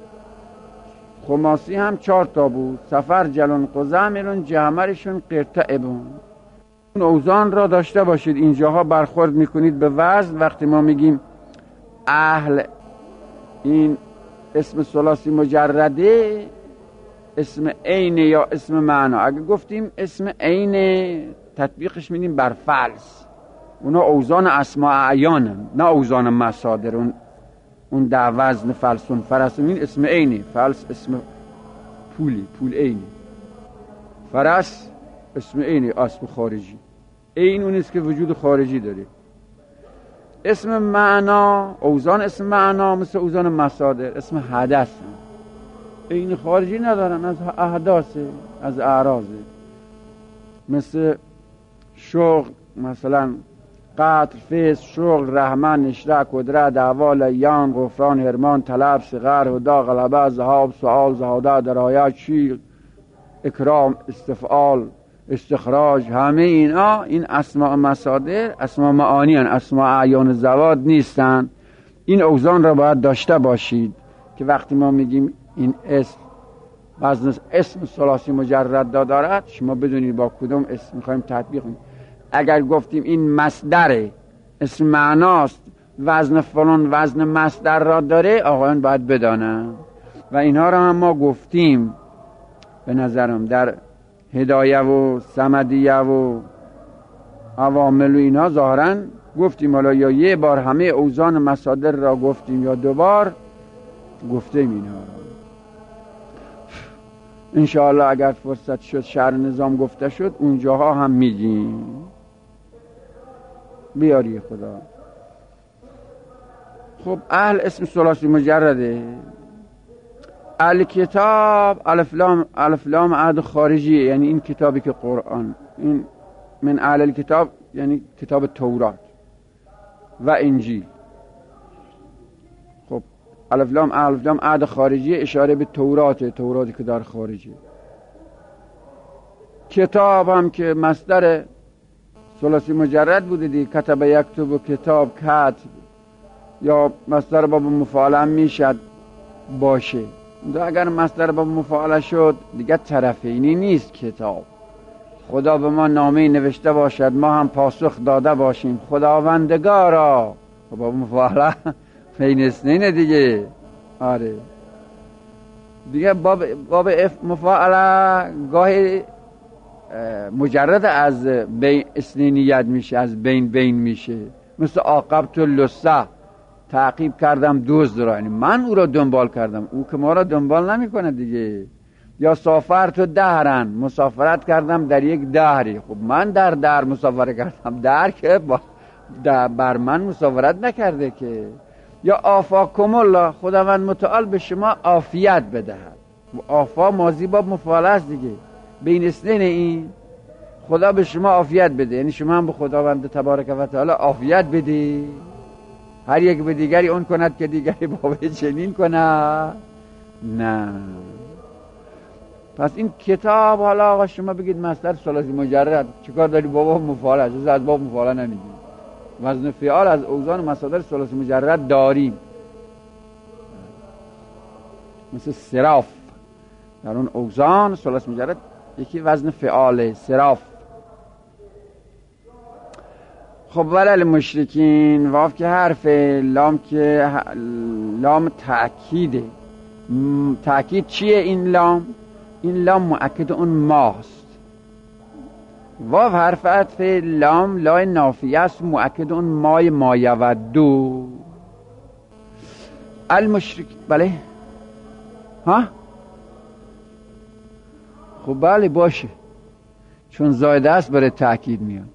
خماسی هم چهار تا بود، سفر جلون قزمرون جهمرشون قرتعبون. اون اوزان را داشته باشید. اینجاها برخورد میکنید به وزن. وقتی ما میگیم اهل این اسم ثلاثی مجرده، اسم عین یا اسم معنا. اگه گفتیم اسم عین تطبیقش میدیم بر فلس، اونا اوزان اسماء اعیانن نه اوزان مصادر. اون اون ده وزن فلسون فرسون این اسم عینی. فلس اسم پولی، پول عینی. فرس اسم عینی، اسم خارجی. عین اونیست که وجود خارجی داره. اسم معنا، اوزان اسم معنا مثل اوزان مصادر اسم حدث، عین خارجی ندارن، از احداثه، از اعراضه. مثل شغل مثلا قتل، فیض، شغل، رحمن، نشره، قدرت، دعوال، یان، غفران، هرمان، طلب، صغر، هدا، غلبه، ذهاب، سؤال، زهاده، درایت، شیل، اکرام، استفعال، استخراج. همه اینا این اسماء مصادر اسماء معانی هن، اسماء اعیان زواد نیستن. این اوزان را باید داشته باشید که وقتی ما میگیم این اسم وزن اسم ثلاثی مجرد دارد، شما بدونید با کدوم اسم میخوایم تطبیق کنیم. اگر گفتیم این مصدر اسم معناست، وزن فلان وزن مصدر را داره، آقایان باید بدانن. و اینها را هم ما گفتیم به نظرم در هدایه و صمدیه و عوامل و اینا ظاهرا گفتیم. حالا یا یه بار همه اوزان مصادر را گفتیم یا دو بار گفتیم اینا را. انشاءالله اگر فرصت شد شرح نظام گفته شد اونجاها هم میگیم. بیاری خدا. خب اهل اسم ثلاثی مجرده. اهل کتاب الف لام الف لام عهد خارجی، یعنی این کتابی که قرآن، این من اهل الکتاب یعنی کتاب تورات و انجیل. خب الف لام الف لام عهد خارجی اشاره به تورات، توراتی که در خارجی. کتاب هم که مصدر ثلاثی مجرد بوده دی، کتب یکتب و کتاب کتب، یا مصدر باب مفاعله میشد باشه. اگر مصدر باب مفاعله شد دیگه طرفینی نیست کتاب، خدا به ما نامه نوشته باشد ما هم پاسخ داده باشیم. خداوندگارا باب مفاعله بین اثنین دیگه. آره دیگه باب باب اف مفاعله گاهی مجرد از بین اثنینیت میشه، از بین بین میشه. مثل عاقبت اللصه، تعقیب کردم دزد را، یعنی من او را دنبال کردم، او که ما را دنبال نمیکنه دیگه. یا سافرت دهرن، مسافرت کردم در یک دهری، خب من در در مسافرت کردم، در که با در بر من مسافرت نکرده که. یا آفاکم الله، خداوند متعال به شما عافیت بدهد. آفا ماضی باب مفاعله است دیگه، بین اثنین این خدا به شما عافیت بده، یعنی شما هم به خداوند تبارک و تعالی عافیت بده. هر یک به دیگری اون کند که دیگری با چنین کند. نه پس این کتاب، حالا آقا شما بگید مصدر ثلاثی مجرد، چیکار داری بابا مفاعله است؟ از باب مفاعله نمیگی. وزن فعال از اوزان و مصادر ثلاثی مجرد داریم، مثل صراف در اون اوزان ثلاثی مجرد یکی وزن فعاله، صراف. خب ولل مشرکین، واف که حرف، لام که لام تأکیده. تأکید چیه این لام؟ این لام مؤکد اون ماست. واو حرف عطف، لام لای نافیه است مؤکد اون مای مایودو. المشرک، بله ها خب بله باشه، چون زایده است برای تأکید میاد.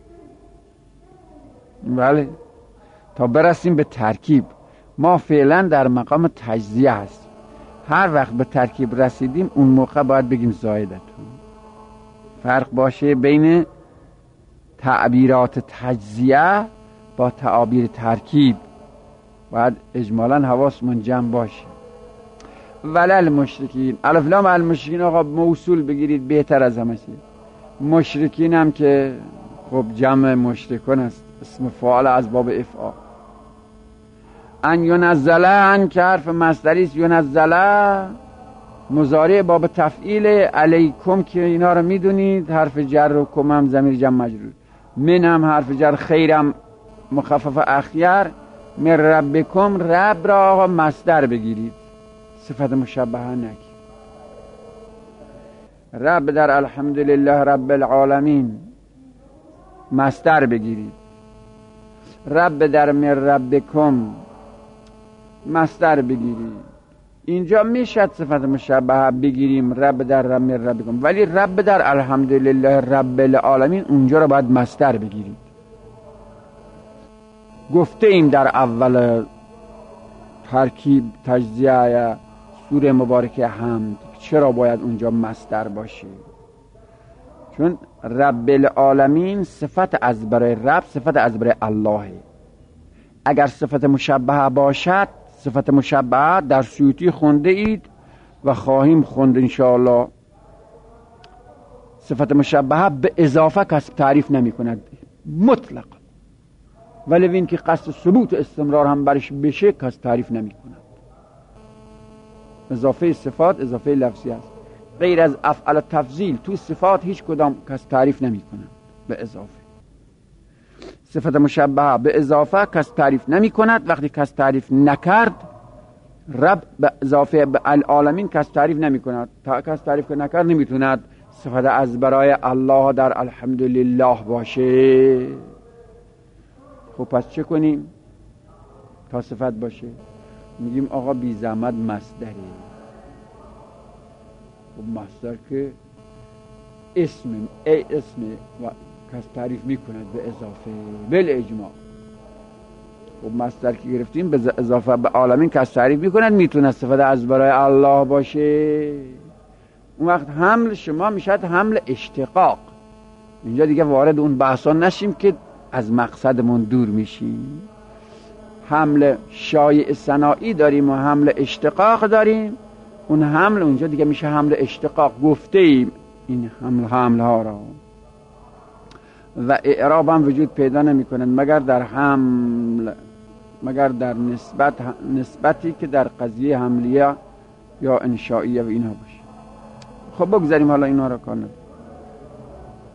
بله تا برسیم به ترکیب، ما فعلا در مقام تجزیه هست. هر وقت به ترکیب رسیدیم اون موقع باید بگیم زایدتون. فرق باشه بین تعبیرات تجزیه با تعابیر ترکیب، باید اجمالا حواسمون جمع باشه. ولل مشرکین، الف لام المشرکین آقا موصول بگیرید بهتر از همه چیز. مشرکین هم که خب جمع مشرکون است، اسم فاعل از باب افعال. ان ینزله، ان که حرف مصدری است، ینزله مضارع باب تفعیل، علیکم که اینا رو میدونید، حرف جر و کم هم ضمیر جمع مجرور، من هم حرف جر، خیرم مخفف اخیر، من ربکم، رب را آقا مصدر بگیرید، صفت مشبهه نگید. رب در الحمدلله رب العالمین مصدر بگیرید. رب در من ربکم مصدر بگیرید. اینجا میشد صفت مشبهه بگیریم رب در رب من ربکم، ولی رب در الحمدلله رب العالمین اونجا رو باید مصدر بگیرید. گفته ایم در اول ترکیب تجزیه سوره مبارکه حمد چرا باید اونجا مصدر باشه، چون رب العالمین صفت از برای رب، صفت از برای الله. اگر صفت مشبهه باشد، صفت مشبهه در سیوطی خونده اید و خواهیم خوند انشاءالله، صفت مشبهه به اضافه کس تعریف نمی کند مطلق، ولی این که قصد ثبوت استمرار هم برش بشه کس تعریف نمی کند. اضافه صفات اضافه لفظی است، غیر از افعال تفضیل تو صفات هیچ کدام کس تعریف نمی کند به اضافه. صفت مشبهه به اضافه کس تعریف نمی کند. وقتی کس تعریف نکرد، رب به اضافه به العالمین کس تعریف نمی کند. تا کس تعریف نکرد نمیتوند صفت از برای الله در الحمدلله باشه. خب پس چه کنیم تا صفت باشه؟ میگیم آقا بی زحمت مصدره. خب مصدر که اسم ای اسم و کس تعریف میکند به اضافه بل اجماع. خب مصدر که گرفتیم به اضافه به عالمین کس تعریف میکند، میتونه صفت از برای الله باشه. اون وقت حمل شما میشد حمل اشتقاق. اینجا دیگه وارد اون بحثا نشیم که از مقصدمون دور میشیم. حمل شایع ثنایی داریم و حمل اشتقاق داریم. اون حمل اونجا دیگه میشه حمل اشتقاق. گفته ایم این حمل حمل ها را و اعراب هم وجود پیدا نمی کنند مگر در حمل، مگر در نسبت، نسبتی که در قضیه حملیه یا انشائیه و اینها باشه. خب بگذاریم حالا اینها را کار نداریم.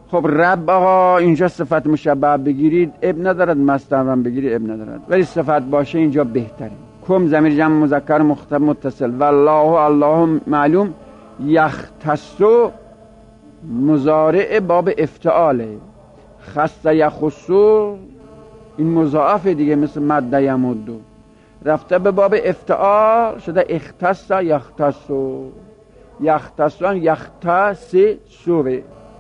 خب رب آقا اینجا صفت مشبه بگیرید اب ندارد، مستعمل بگیرید اب ندارد، ولی صفت باشه اینجا بهتره. کم ضمیر جمع مذکر مخاطب متصل، والله الله معلوم، یختص مضارع باب افتعاله، خص یخص این مضاعف دیگه مثل مد یمد، رفته به باب افتعال شده اختص یختص، یختص یختص سوه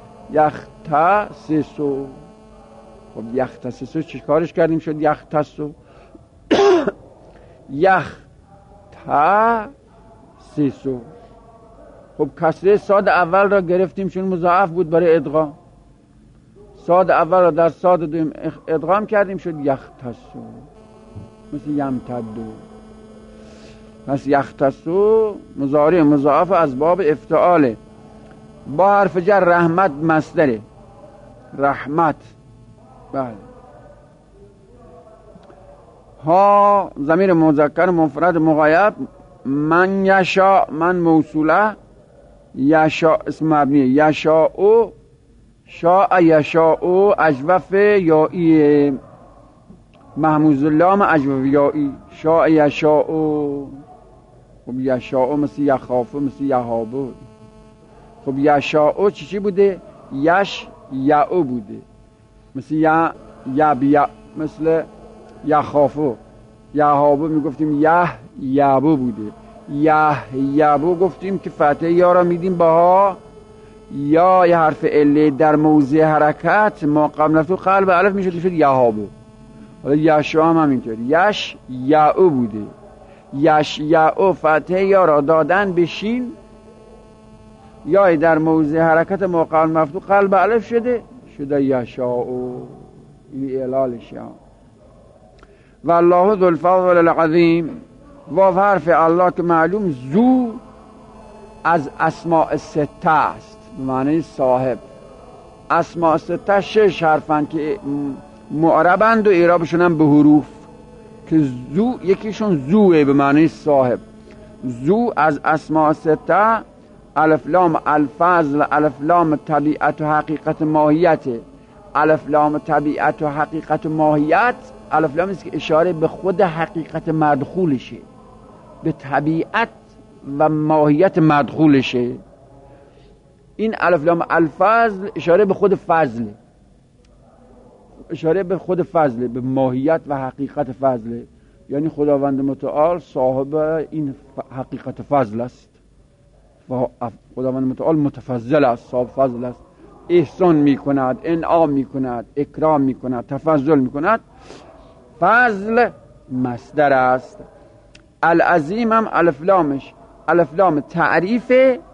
یختصسو. خب یختصسو چی کارش کردیم شد یختصسو؟ یختصسو. خب کسره صاد اول را گرفتیم چون مضاعف بود برای ادغام، صاد اول را در صاد دوم ادغام کردیم شد یختصسو، مثل یمتدو. پس یختصسو مضارع مضاعف از باب افتعاله، با حرف جر رحمت مصدره، رحمت. بله. ها ضمیر مذکر مفرد مغایب، من یشا من موصوله، یشا اسم مبنی، یشا او شاء یشا او اجوف یائی، محموز اللام اجوف یائی، شاء یشا او. خب یشا او مثل یخافو مثل یهابو. خب یشاء چی چی بوده؟ یش یعو بوده، مثل یا یب یا مثل یخافو. یهابو میگفتیم یه یبو بوده، یه یبو گفتیم که فتحه یا را میدیم باها، یا یه حرف عله در موضع حرکت ما قبل تو قلب الف میشد میشد یهابو. حالا یشا هم همینطور، یش یعو بوده، یش یعو فتحه یا را دادن بشین، یا در موضع حرکت موقع مفتوح قلب الف شده شده یشاء، این اعلالش. والله ذو الفضل العظیم، واو حرف الله که معلوم ذو از اسماء سته است، به معنی صاحب. اسماء سته شش حرفن که معربند و اعرابشون هم به حروف، که ذو یکیشون ذوه به معنی صاحب. ذو از اسماء سته، الف لام الفضل، الف لام طبیعت و حقیقت ماهیت، الف لام طبیعت و حقیقت ماهیت. الف لام است که اشاره به خود حقیقت مدخولشه، به طبیعت و ماهیت مدخولشه. این الف لام الفضل اشاره به خود فضل، اشاره به خود فضل، به ماهیت و حقیقت فضل، یعنی خداوند متعال صاحب این حقیقت فضل است و خداوند متعال متفضل است، صاحب فضل است، احسان میکند، انعام میکند، اکرام میکند، تفضل میکند. فضل مصدر است. العظیم هم الف لامش الف لام تعریف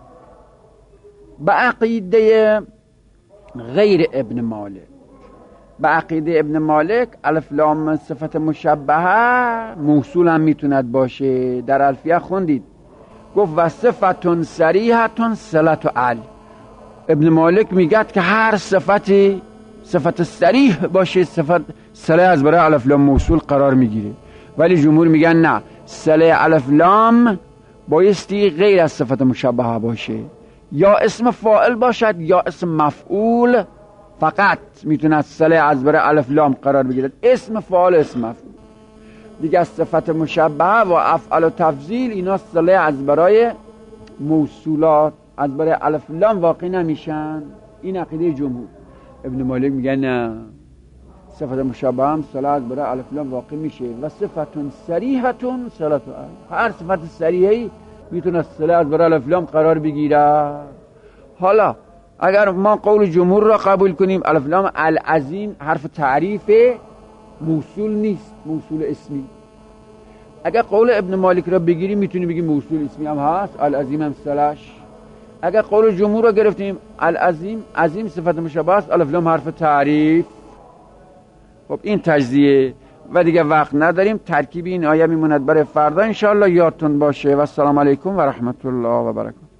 به عقیده غیر ابن مالک. به عقیده ابن مالک الف لام صفت مشبهه موصول هم میتوند باشه. در الفیه خوندید گفت و صفتون صریحتون صلت و عل. ابن مالک میگد که هر صفتی صفت صریح باشه صفت صله از برای الف لام موصول قرار میگیره، ولی جمهور میگن نه، صله الف لام بایستی غیر از صفت مشبهه باشه، یا اسم فاعل باشد یا اسم مفعول، فقط میتونه صله از برای الف لام قرار بگیرد، اسم فاعل اسم مفعول دیگه. از صفت مشبهه و افعل و تفضیل اینا صله از برای موصولات از برای الف لام واقع نمیشن. این عقیده جمهور. ابن مالک میگه نه، صفت مشبهه هم صله از برای الف لام واقع میشه و صفتون صریحتون صلت و عل. هر صفت صریحی میتونه صله از برای الف لام قرار بگیره. حالا اگر ما قول جمهور را قبول کنیم الف لام العظیم حرف تعریف موصول نیست، موصول اسمی. اگر قول ابن مالک را بگیریم میتونیم بگیم موصول اسمی هم هست، العظیم هم صلهش. اگر قول جمهور را گرفتیم العظیم عظیم صفت مشبهه است، الف لام حرف تعریف. خب این تجزیه و دیگه وقت نداریم. ترکیب این آیه میموند برای فردا انشاءالله، یادتون باشه. و السلام علیکم و رحمت الله و برکاته.